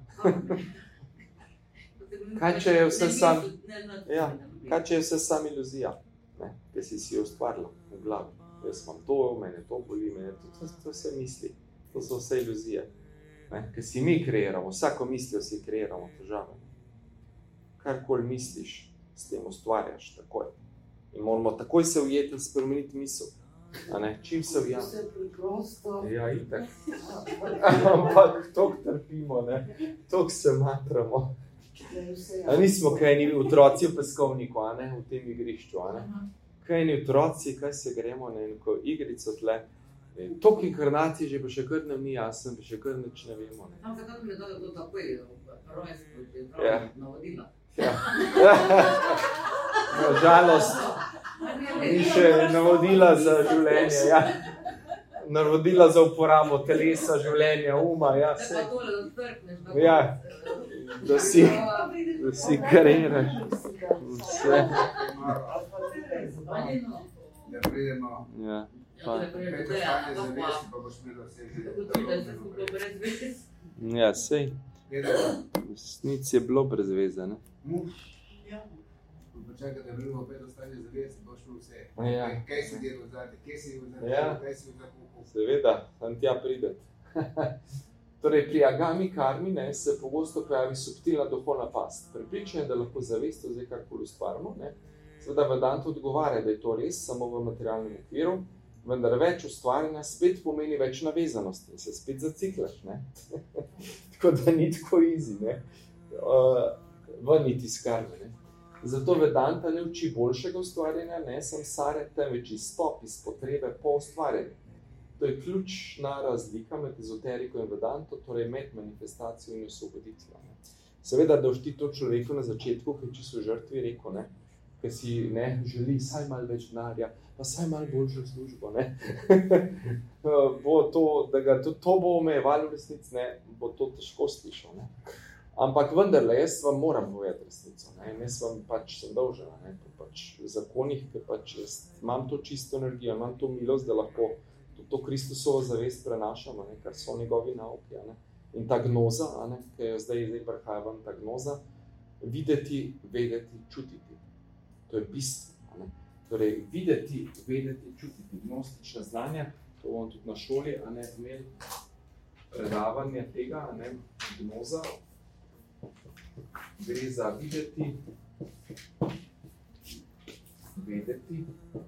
S1: Kaj, če je vse sam, ja, kaj, če je vse sam iluzija, ne, ki si si jo ustvarila v glavi. Jaz imam to, mene to boli, mene to, to, to vse misli, to so vse iluzije, ne, ki si mi kreiramo, vsako mislijo si kreiramo težave. Karkoli misliš, s tem ustvarjaš takoj. In moramo takoj se ujeti in spremeniti misel. A ne? Čim se ujame?
S4: Vse preprosto.
S1: Ja, itak. Ampak toliko trpimo, ne? Toliko se matramo. A nismo kaj ni otroci v peskovniku, a ne? V tem igrišču, a ne? kaj eni otroci, kaj se gremo na neko igrico tle, toliko inkarnacij že pa še kar nam ni jasno, pa še kar nič ne vemo. Ne.
S4: Tam se kako mi je to, da to takoj rojstvo, že
S1: Ja.
S4: pravi navodila.
S1: Ja. Na žalost, ni še navodila za življenje, ja. Navodila za uporabo telesa, življenja, uma, ja,
S4: Te
S1: vse.
S4: pa tole odtrkneš. tako,
S1: Ja.
S4: eh,
S1: Da si, da si kariraš. Vse.
S4: Vanjino.
S3: Da pridemo
S1: Ja.
S4: Ja, to je
S3: v
S4: prej
S3: peto
S4: ideja,
S3: stanje
S4: kako pa
S3: zavesti, pa boš imela vse že
S4: ugotoviti, da se skupaj brez vez.
S1: Ja, sej,
S3: Vedela?
S1: v resnici je bilo brez veze, ne?
S4: Ja.
S3: Počakaj, da pridemo v peto stanje zavesti, boš šlo vse.
S1: Ja.
S3: Kaj- Kaj si delal zadnje, kje si bil zadnje,
S1: Ja.
S3: kaj si bil za kuhu.
S1: Seveda, tam tja prideti. Torej, pri agami karmi ne, se pogosto pojavi subtilna duhovna past. Prepričanje, da lahko zavest zdaj karkoli ustvarimo. Ne. Seveda Vedanta odgovarja, da je to res samo v materialnem okviru, vendar več ustvarjanja spet pomeni več navezanosti in se spet zaciklaš. Ne. Tako da ni tako easy, ne. Uh, ven iti iz karme. Ne. Zato Vedanta ne uči boljšega ustvarjanja, ne samsare, temveč izstop iz potrebe po ustvarjanju. To je ključna razlika med ezoteriko in Vedanto, torej med manifestacijo in osvoboditvijo. Seveda, da boš ti to človeku na začetku, ki je čisto v žrtvi rekel, ne, ki si ne, želi saj malo več denarja, pa saj malo boljšo službo, ne. bo to, da ga to, to bo omejevalo v resnici, ne, bo to težko slišal, ne. Ampak vendarle, jaz vam moram povedati resnico, ne, in jaz vam pač sem dolžena, ne, po pač zakonih, ker pač jaz imam to čisto energijo, imam to milost, da lahko to Kristusovo zavest prenašamo, ne, kar so njegovi nauki, ne. In ta gnoza, a ne, ki je zdaj, zdaj prihaja ven ta gnoza, videti, vedeti, čutiti. To je bistvo, a ne. Torej, videti, vedeti, čutiti. Gnostična znanja, to bomo tudi na šoli, a ne, imeli predavanje tega, a ne, gnoza. Gre za videti, vedeti,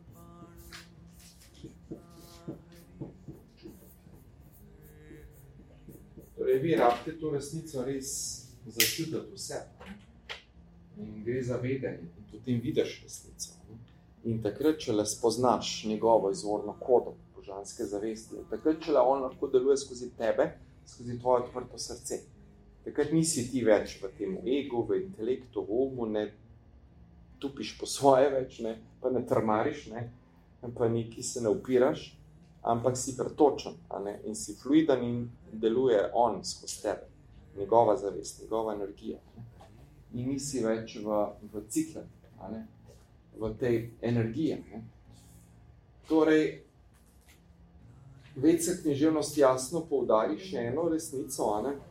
S1: torej, vi rabite to resnico res začutiti vse. In gre za vedenje. In potem vidiš resnico. In takrat, če le spoznaš njegovo izvorno kodo božanske zavesti, takrat, če le on lahko deluje skozi tebe, skozi tvoje odprto srce. Takrat nisi ti več v tem egu, v intelektu, v umu, ne tupiš po svoje več, ne, pa ne trmariš, ne, pa neki se ne upiraš, ampak si pretočen, a ne, in si fluiden in deluje on skozi tebe, njegova zavest, njegova energija. Ne. In nisi več v, v cikle, a ne, v tej energiji. Ne. Torej, Vedca književnost jasno poudari še eno resnico, a ne,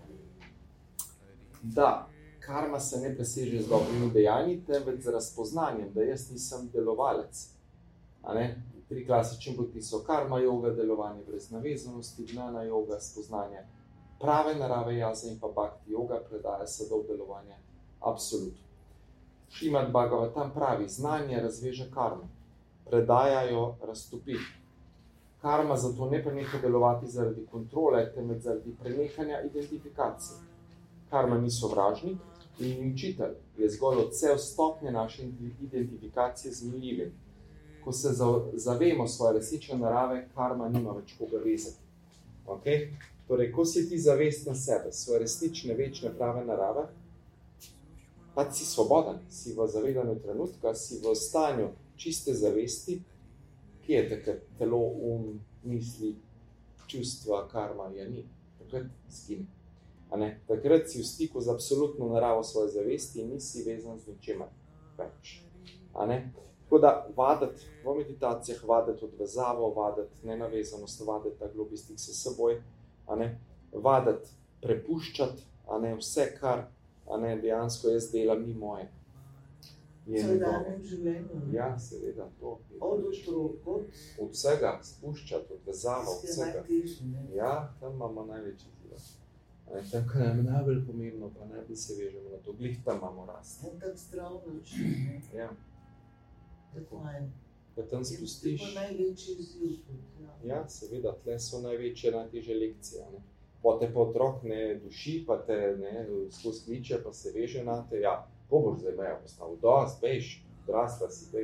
S1: da karma se ne preseže z dobrimi dejanji, temveč z razpoznanjem, da jaz nisem delovalec. A ne? Tri klasični poti so karma joga, delovanje brez navezanosti, gnana joga, spoznanje prave narave jaza in pa bhakti joga, predaja sadov delovanja absolut. Šrimad Bhagavatam pravi, znanje razveže karmo, predaja jo raztopi. Karma zato ne preneha delovati zaradi kontrole, temveč zaradi prenehanja identifikacije. Karma ni sovražnik in ni učitelj, je zgolj odsev stopnje naše identifikacije z minljivim. Ko se zavemo svoje resnične narave, karma nima več koga vezati. Okay? Torej, ko si ti zavesten sebe, svoje resnične, večne, prave narave, pa si svoboden, si v zavedanju trenutka, si v stanju čiste zavesti, ki je takrat telo, um, misli, čustva, karma, ja ni. Takrat skine. A ne? Takrat si v stiku z absolutno naravo svoje zavesti in nisi vezan z ničemer več. A ne? Tako da vaditi v meditacijah, vaditi odvezavo, vaditi nenavezanost, vaditi ta globi stik s seboj, a ne? Vaditi prepuščati, a ne? Vse, kar a ne, dejansko jaz delam, ni moje.
S5: V vsakdanjem življenju.
S1: Ja, seveda, to.
S5: Od otrok, od
S1: Od vsega, spuščati, odvezavo, od vsega.
S5: najtežje, ne.
S1: Ja, tam imamo največji ziva. Tam, kar nam je najbolj pomembno, pa najbolj se vežemo na to, glih tam imamo rast.
S5: En tak zdrav način, ne.
S1: Ja,
S5: Tako je.
S1: ko tam
S5: Je
S1: spustiš,
S5: pa največji izziv tudi, ja.
S1: ja, seveda, tle so največje, najtežje lekcije, ne. Po te pa otrok ne duši, pa te ne, skozi kliče, pa se veže na te, ja, ko boš zdaj meja postavil, dost, bejš, odrasla si, bejš.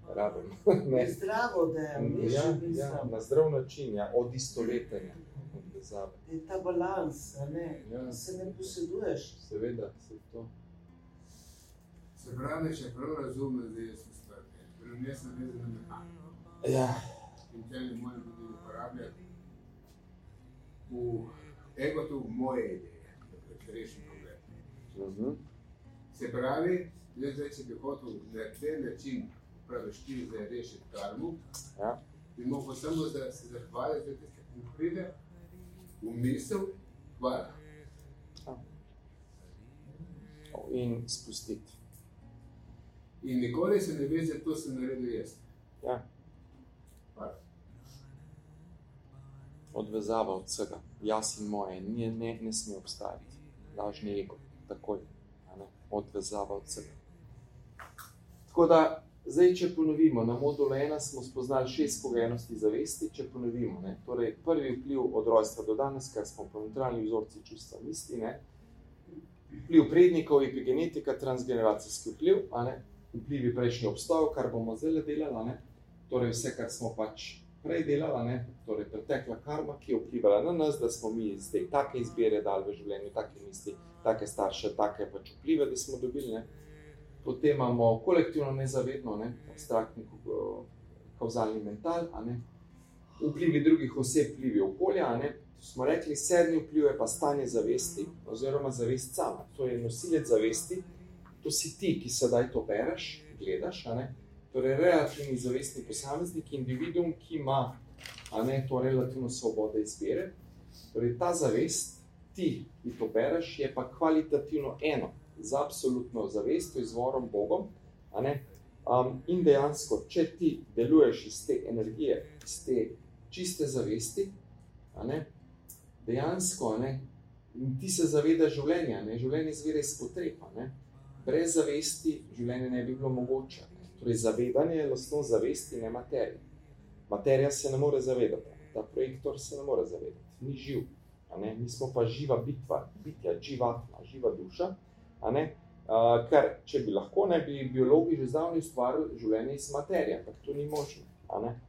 S1: rabim. Ne.
S5: Zdravo, da je, veš,
S1: Ja,
S5: mislim.
S1: ja, na zdrav način, ja, od istovetenja. Odvezave.
S5: Je ta balans, a ne,
S1: Ja.
S5: se ne poseduješ.
S1: Seveda, se to.
S3: Se pravi, če prav razumem, da jaz sem stvar, pri meni sem vezan na mehaniko.
S1: Ja.
S3: In te ne morem tudi uporabljati v ego to v moje ideje, da rešim problem.
S1: Mhm.
S3: Se pravi, jaz zdaj, če bi hotel na ten način praviš ti za rešiti karmu,
S1: Ja.
S3: bi mogel samo za, se zahvaliti, da ti mi pride v misel, hvala.
S1: In spustiti.
S3: In nikoli se ne ve, da to sem naredil jaz.
S1: Ja.
S3: Hvala.
S1: Odvezava od vsega. Jaz in moje. Ne, ne, ne sme obstajati. Lažni ego. Takoj. A ne? Odvezava od vsega. Tako da, zdaj, če ponovimo, na modulu ena smo spoznali šest pogojenosti zavesti, če ponovimo. Ne? Torej, prvi vpliv od rojstva do danes, kar smo ponotrali vzorci čustva misli, ne? Vpliv prednikov, epigenetika, transgeneracijski vpliv, a ne? Vplivi prejšnji obstoj, kar bomo zdaj delali, a ne? Torej vse, kar smo pač prej delali, a ne? Torej pretekla karma, ki je vplivala na nas, da smo mi zdaj take izbire dali v življenju, take misli, take starše, take pač vplive, da smo dobili, ne? Potem imamo kolektivno nezavedno, ne? Abstraktni kauzalni mental, a ne? Vplivi drugih oseb, vplivi okolja, a ne? Smo rekli, sedmi vpliv je pa stanje zavesti, oziroma zavest sama. To je nosilec zavesti, to si ti, ki sedaj to bereš, gledaš, a ne? Torej, relativni zavestni posameznik, individuum, ki ima, a ne, to relativno svobodo izbire. Torej, ta zavest, ti, ki to bereš, je pa kvalitativno eno, z absolutno zavestjo, izvorom, Bogom, a ne? Um, in dejansko, če ti deluješ iz te energije, iz te čiste zavesti, a ne? Dejansko, ne, ti se zavedaš življenja, ne, življenje izvira iz potreb, ne. Brez zavesti življenje ne bi bilo mogoče. Ne. Torej, zavedanje je lastnost zavesti, ne materije. Materija se ne more zavedati, ta projektor se ne more zavedati, ni živ, a ne. Mi smo pa živa bitva, bitja, živatma, živa duša, a ne. Uh, ker, če bi lahko, ne bi biologi že zdavni ustvarili življenje iz materije, ampak to ni možno, a ne.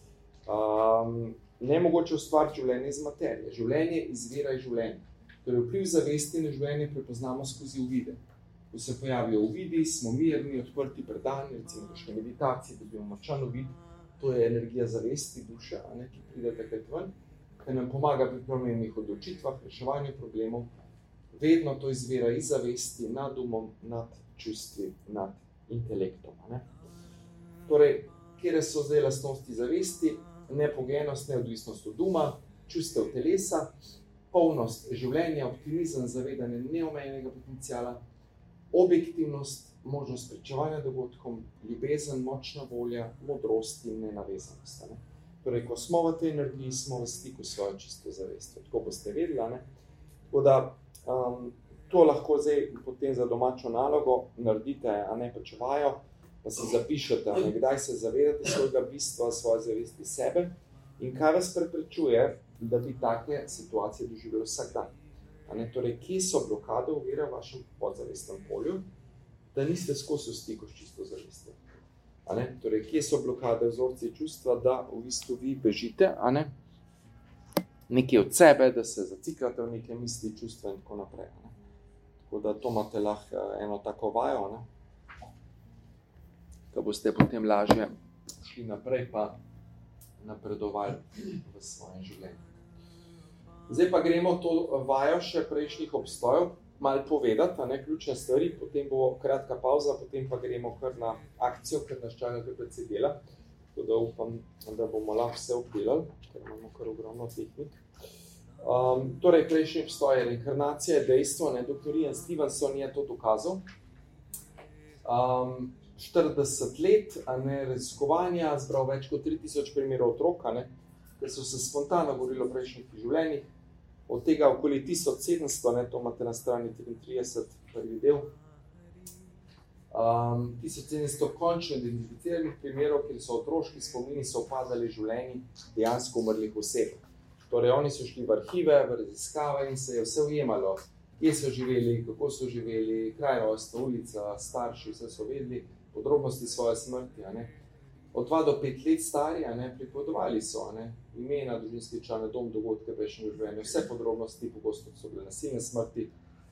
S1: Um, Nemogoče ustvariti življenje iz materije. Življenje izvira iz življenja. Torej, vpliv zavesti na življenje prepoznamo skozi uvide. Ko se pojavijo uvidi, smo mirni, odprti, predani, recimo kakšne meditacije, da bi močan uvid, to je energija zavesti, duše, a ne, ki pride takrat ven, ki nam pomaga pri pomembnih odločitvah, reševanju problemov. Vedno to izvira iz zavesti, nad umom, nad čustvi, nad intelektom. A ne. Torej, kjer so zdaj lastnosti zavesti? Nepogenost, neodvisnost od uma, čustev telesa, polnost življenja, optimizem, zavedanje neomejenega potenciala, objektivnost, možnost pričevanja dogodkom, ljubezen, močna volja, modrost in nenavezanost. Ne? Torej, ko smo v tej energiji, smo v stiku s svojo čisto zavestjo. Tako boste vedeli, ne? Tako da um, to lahko zdaj potem za domačo nalogo naredite, a ne pač vajo, pa se zapišete, ne, kdaj se zavedate svojega bistva, svoje zavesti sebe in kaj vas preprečuje, da bi take situacije doživeli vsak dan. A ne, torej, kje so blokade, ovire v vašem podzavestnem polju, da niste skozi v stiku s čisto zavestjo. A ne, torej, kje so blokade, vzorci čustva, da v bistvu vi bežite, a ne, nekaj od sebe, da se zaciklate v neke misli, čustva in tako naprej. A ne. Tako da to imate lahko eno tako vajo, ne. Da boste potem lažje šli naprej pa napredovali v svojem življenju. Zdaj pa gremo to vajo še prejšnjih obstojev malo povedati, a ne, ključne stvari, potem bo kratka pauza, potem pa gremo kar na akcijo, ker nas čaka kar precej dela, tako da upam, da bomo lahko vse obdelali, ker imamo kar ogromno tehnik. Um, torej, prejšnji obstoj je reinkarnacija, je dejstvo, ne, doktor Ian Stevenson je to dokazal. Um, štirideset let, a ne, raziskovanja, zbral več kot tri tisoč primerov otrok, a ne, ker so se spontano govorili o prejšnjih življenjih, od tega okoli tisoč sedemsto, ne, to imate na strani triintrideset, prvi del, um, tisoč sedemsto končno identificiranih primerov, kjer so otroški spomini so opadali življenji dejansko umrlih oseb. Torej, oni so šli v arhive, v raziskave in se je vse ujemalo, kje so živeli, kako so živeli, kraj rojstva, ulica, starši, vse so vedeli, podrobnosti svoje smrti, a ne. od dva do pet let stari, a ne, pripovedovali so, a ne, imena, družinski člane, dom, dogodke, prejšnjega življenja, vse podrobnosti, pogosto so bile nasilne smrti.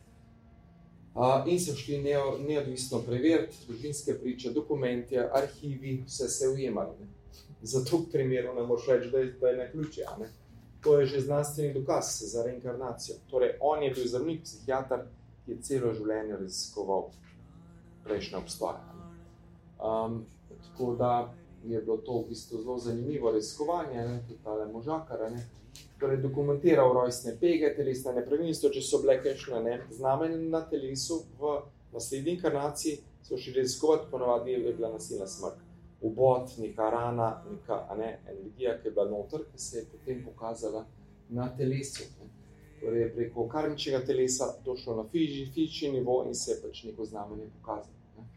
S1: Uh, in so šli neo, neodvisno preveriti, družinske priče, dokumente, arhivi, vse se je ujemalo. Ne. Zato v primeru ne moš reči, da je, da je naključje. Ne. To je že znanstveni dokaz za reinkarnacijo. Torej, on je bil zdravnik, psihiater, ki je celo življenje raziskoval prejšnje obstoje. Um, tako da je bilo to v bistvu zelo zanimivo raziskovanje, ne, tudi tale možakar, ne. Torej, dokumentiral rojstne pege, telesne nepravilnosti, če so bile kakšne ne, znamenje na telesu v naslednji inkarnaciji, so šli raziskovati, ponovadi je bila nasilna smrt. Ubod, neka rana, neka a ne, energija, ki je bila noter, ki se je potem pokazala na telesu. Ne. Torej, preko karmičnega telesa došlo na fizični nivo in se je pač neko znamenje pokazalo. Ne.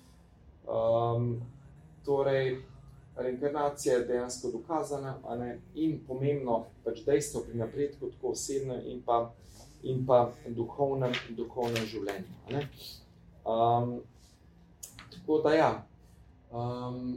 S1: Um, torej, reinkarnacija je dejansko dokazana, a ne, in pomembno pač dejstvo pri napredku, tako osebno in pa, in pa duhovnem, duhovnem življenju. A ne. Um, tako da ja, um,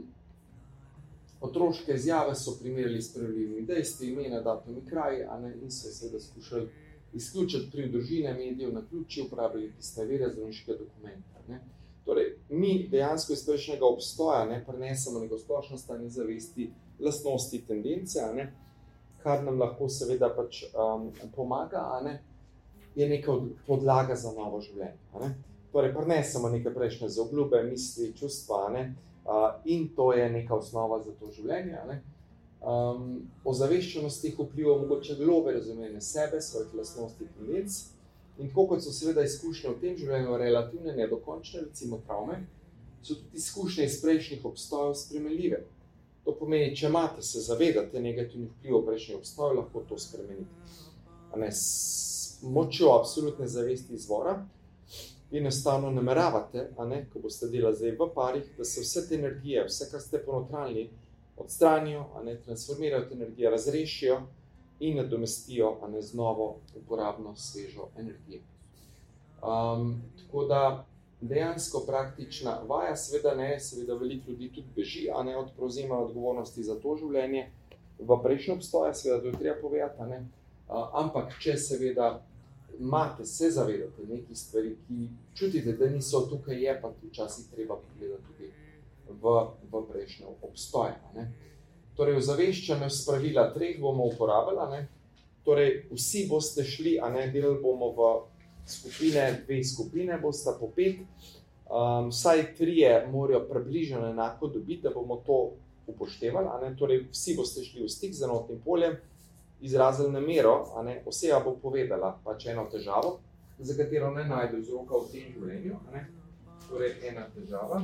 S1: otroške izjave so primerjali s pravilnimi dejstvi, imena, datumi, kraji, a ne, in so seveda skušali izključiti pri družine, medijev, naključje, uporabljali tiste vere, zdravniške dokumente. Ne. Torej, mi dejansko iz prejšnjega obstoja ne, prenesemo neko splošno stanje zavesti, lastnosti, tendence, a ne, kar nam lahko seveda pač um, pomaga, a ne, je neka podlaga za novo življenje. A ne. Torej, prenesemo neke prejšnje zaobljube, misli, čustva, a ne, uh, in to je neka osnova za to življenje. A ne. Um, ozaveščenost teh vplivov mogoče globe razumene sebe, svojih lastnosti, tendenc. In tako kot so seveda izkušnje v tem življenju relativne, nedokončne, recimo travme, so tudi izkušnje iz prejšnjih obstojev spremenljive. To pomeni, če imate, se zavedate negativnih vplivov prejšnjih obstojev, lahko to spremenite. A ne, s močjo absolutne zavesti izvora in enostavno nameravate, a ne, ko boste delali zdaj v parih, da se vse te energije, vse, kar ste ponotranili, odstranijo, a ne, transformirajo te energije, razrešijo in nadomestijo, a ne, z novo uporabno svežo energijo. Um, tako da dejansko praktična vaja, seveda ne, seveda veliko ljudi tudi beži, a ne, od prevzema odgovornosti za to življenje v prejšnje obstoje, seveda to je treba povedati, a ne, uh, ampak če seveda imate, se zavedate nekih stvari, ki čutite, da niso tukaj, je pa včasih treba pogledati tudi v, v prejšnje obstoje, a ne. Torej, ozaveščenost pravila treh bomo uporabili, ne? Torej, vsi boste šli, a ne, delali bomo v skupine, dve skupine boste po pet, um, vsaj trije morajo približno enako dobiti, da bomo to upoštevali, a ne, torej, vsi boste šli v stik z enotnim poljem, izrazili namero, a ne, oseba bo povedala pač eno težavo, za katero ne najde vzroka v tem življenju, a ne, torej, ena težava.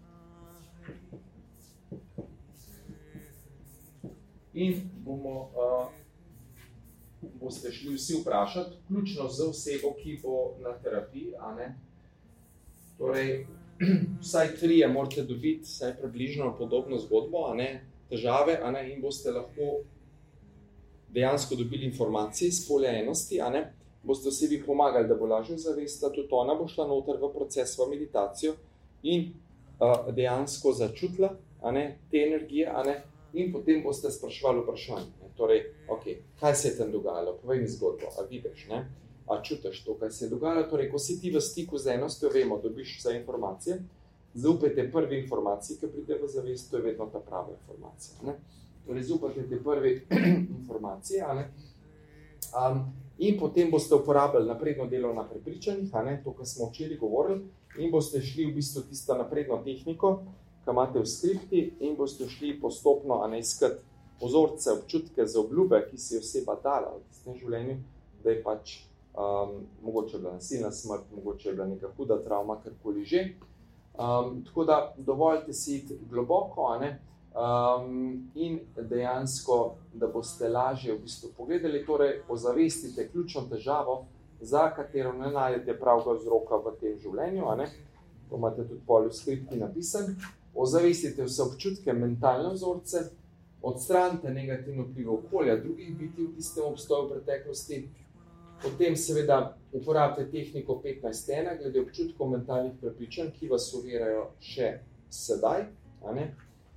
S1: In bomo, uh, boste šli vsi vprašati, vključno z osebo, ki bo na terapiji, a ne. Torej, vsaj trije morate dobiti vsaj približno podobno zgodbo, a ne, težave, a ne, in boste lahko dejansko dobili informacije iz polja enosti, a ne, boste osebi pomagali, da bo lažje zavesta, tudi ona bo šla noter v proces, v meditacijo in uh, dejansko začutila, a ne, te energije, a ne, in potem boste spraševali vprašanje. Ne? Torej, ok, kaj se je tam dogajalo? Povej mi zgodbo, a vidiš, ne? A čutiš to, kaj se je dogajalo? Torej, ko si ti v stiku z enostjo, vemo, dobiš vse informacije, zaupajte prvi informaciji, ki pride v zavest, to je vedno ta prava informacija. Ne? Torej, zaupajte te prvi informacije, a ne? Um, in potem boste uporabljali napredno delo na prepričanjih, a ne? To, kar smo včeraj govorili, in boste šli v bistvu tisto napredno tehniko, ki imate v skripti, in boste šli postopno, a ne, iskati pozorce, občutke za obljube, ki si je oseba dala v tem življenju, da je pač um, mogoče bila nasilna smrt, mogoče je bila neka huda travma, karkoli že. Um, tako da dovoljte si iti globoko, a ne, um, in dejansko, da boste lažje v bistvu pogledali, torej ozavestite ključno težavo, za katero ne najdete pravega vzroka v tem življenju, a ne. To imate tudi pol v skripti napisan. Ozavestite vse občutke, mentalne vzorce, odstranite negativno vpliv okolja drugih biti v tistem obstoju v preteklosti, potem seveda uporabite tehniko petnajst ena glede občutkov mentalnih prepričanj, ki vas ovirajo še sedaj, a ne?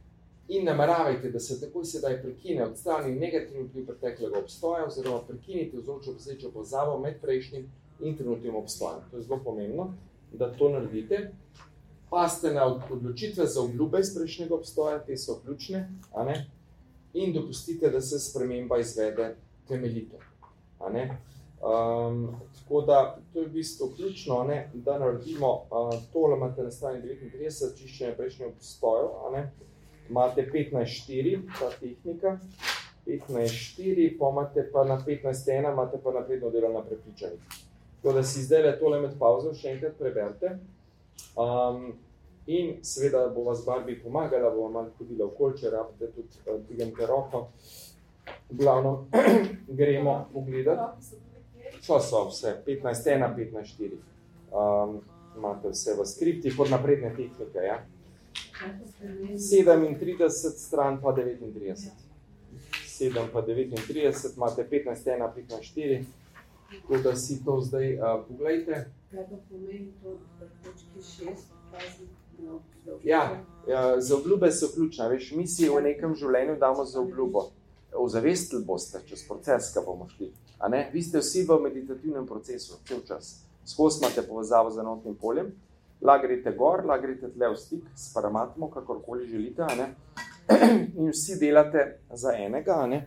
S1: in nameravajte, da se takoj sedaj prekine odstrani negativni vpliv preteklega obstoja oziroma prekinite vzročno posledčno povezavo med prejšnjim in trenutnim obstojem. To je zelo pomembno, da to naredite. Pazite na odločitve za obljube iz prejšnjega obstoja, te so ključne, a ne? In dopustite, da se sprememba izvede temeljito. A ne? Um, tako da, to je v bistvu ključno, ne? Da naredimo uh, tole, imate na strani devetintrideset, čiščenje prejšnjega obstoja, a ne? Imate petnajst štiri, ta tehnika, petnajst štiri, pa imate pa na petnajst ena, imate pa napredno delovna prepričanja. Tako da si zdaj tole med pavzo še enkrat preberite. Um, in seveda bo vas Barbie pomagala, bo vam malo hodila okoli, če rabite tudi uh, dvignite roko. V glavnem, gremo pogledati. So, so vse, petnajst ena, petnajst štiri. Um, imate vse v skripti, pod napredne tehnike, ja. sedemintrideset stran pa devetintrideset. sedem pa devetintrideset, imate petnajst ena, petnajst štiri. Tako da si to zdaj uh, pogledajte.
S2: Kaj pa pomeni to, da točki šest, pazi na obljube?
S1: Ja, ja, za obljube so ključne. Veš, mi si v nekem življenju damo za obljubo. Ozavestili boste čez proces, ki bomo šli. A ne? Vi ste vsi v meditativnem procesu, cel čas. Skozi imate povezavo z enotnim poljem, lagrite gor, lagrite tle v stik s paramatmo, kakorkoli želite, a ne? In vsi delate za enega, a ne?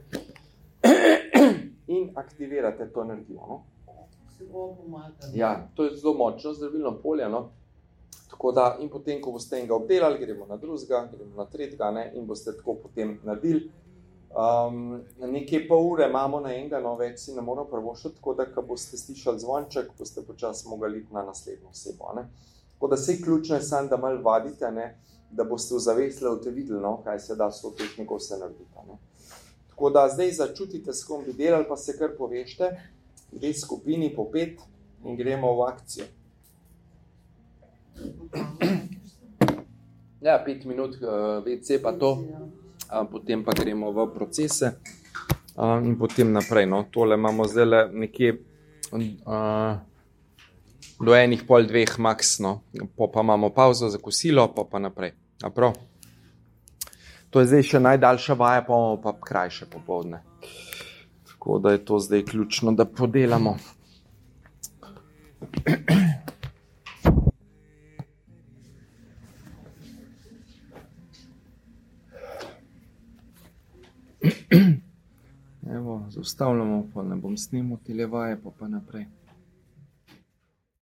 S1: In aktivirate to energijo, no?
S5: Se bo pomagali.
S1: Ja, to je zelo močno zdravilno polje, no? Tako da, in potem, ko boste enega obdelali, gremo na drugega, gremo na tretjega, ne? In boste tako potem naredili. Um, nekaj pol ure imamo na enega, no, več si ne moramo prvošati, tako da, ko boste slišali zvonček, boste počas mogli iti na naslednjo osebo, ne? Tako da, vse ključno je samo, da malo vadite, ne? Da boste ozavestili, te videli, no, kaj se da s to tehniko vse narediti, ne? Tako da zdaj začutite, s kom bi delali, pa se kar povešte, dve skupini po pet in gremo v akcijo. Ja, pet minut uh, ve ce pa to, uh, potem pa gremo v procese uh, in potem naprej. No. Tole imamo zdaj nekje uh, do enih pol dveh max, no. Po pa imamo pauzo za kosilo, pa pa naprej. A prav? To je zdaj še najdaljša vaja, pa imamo pa krajše popoldne. Tako da je to zdaj ključno, da podelamo. Evo, zaustavljamo, pa ne bom snimal tele vaje, pa pa naprej.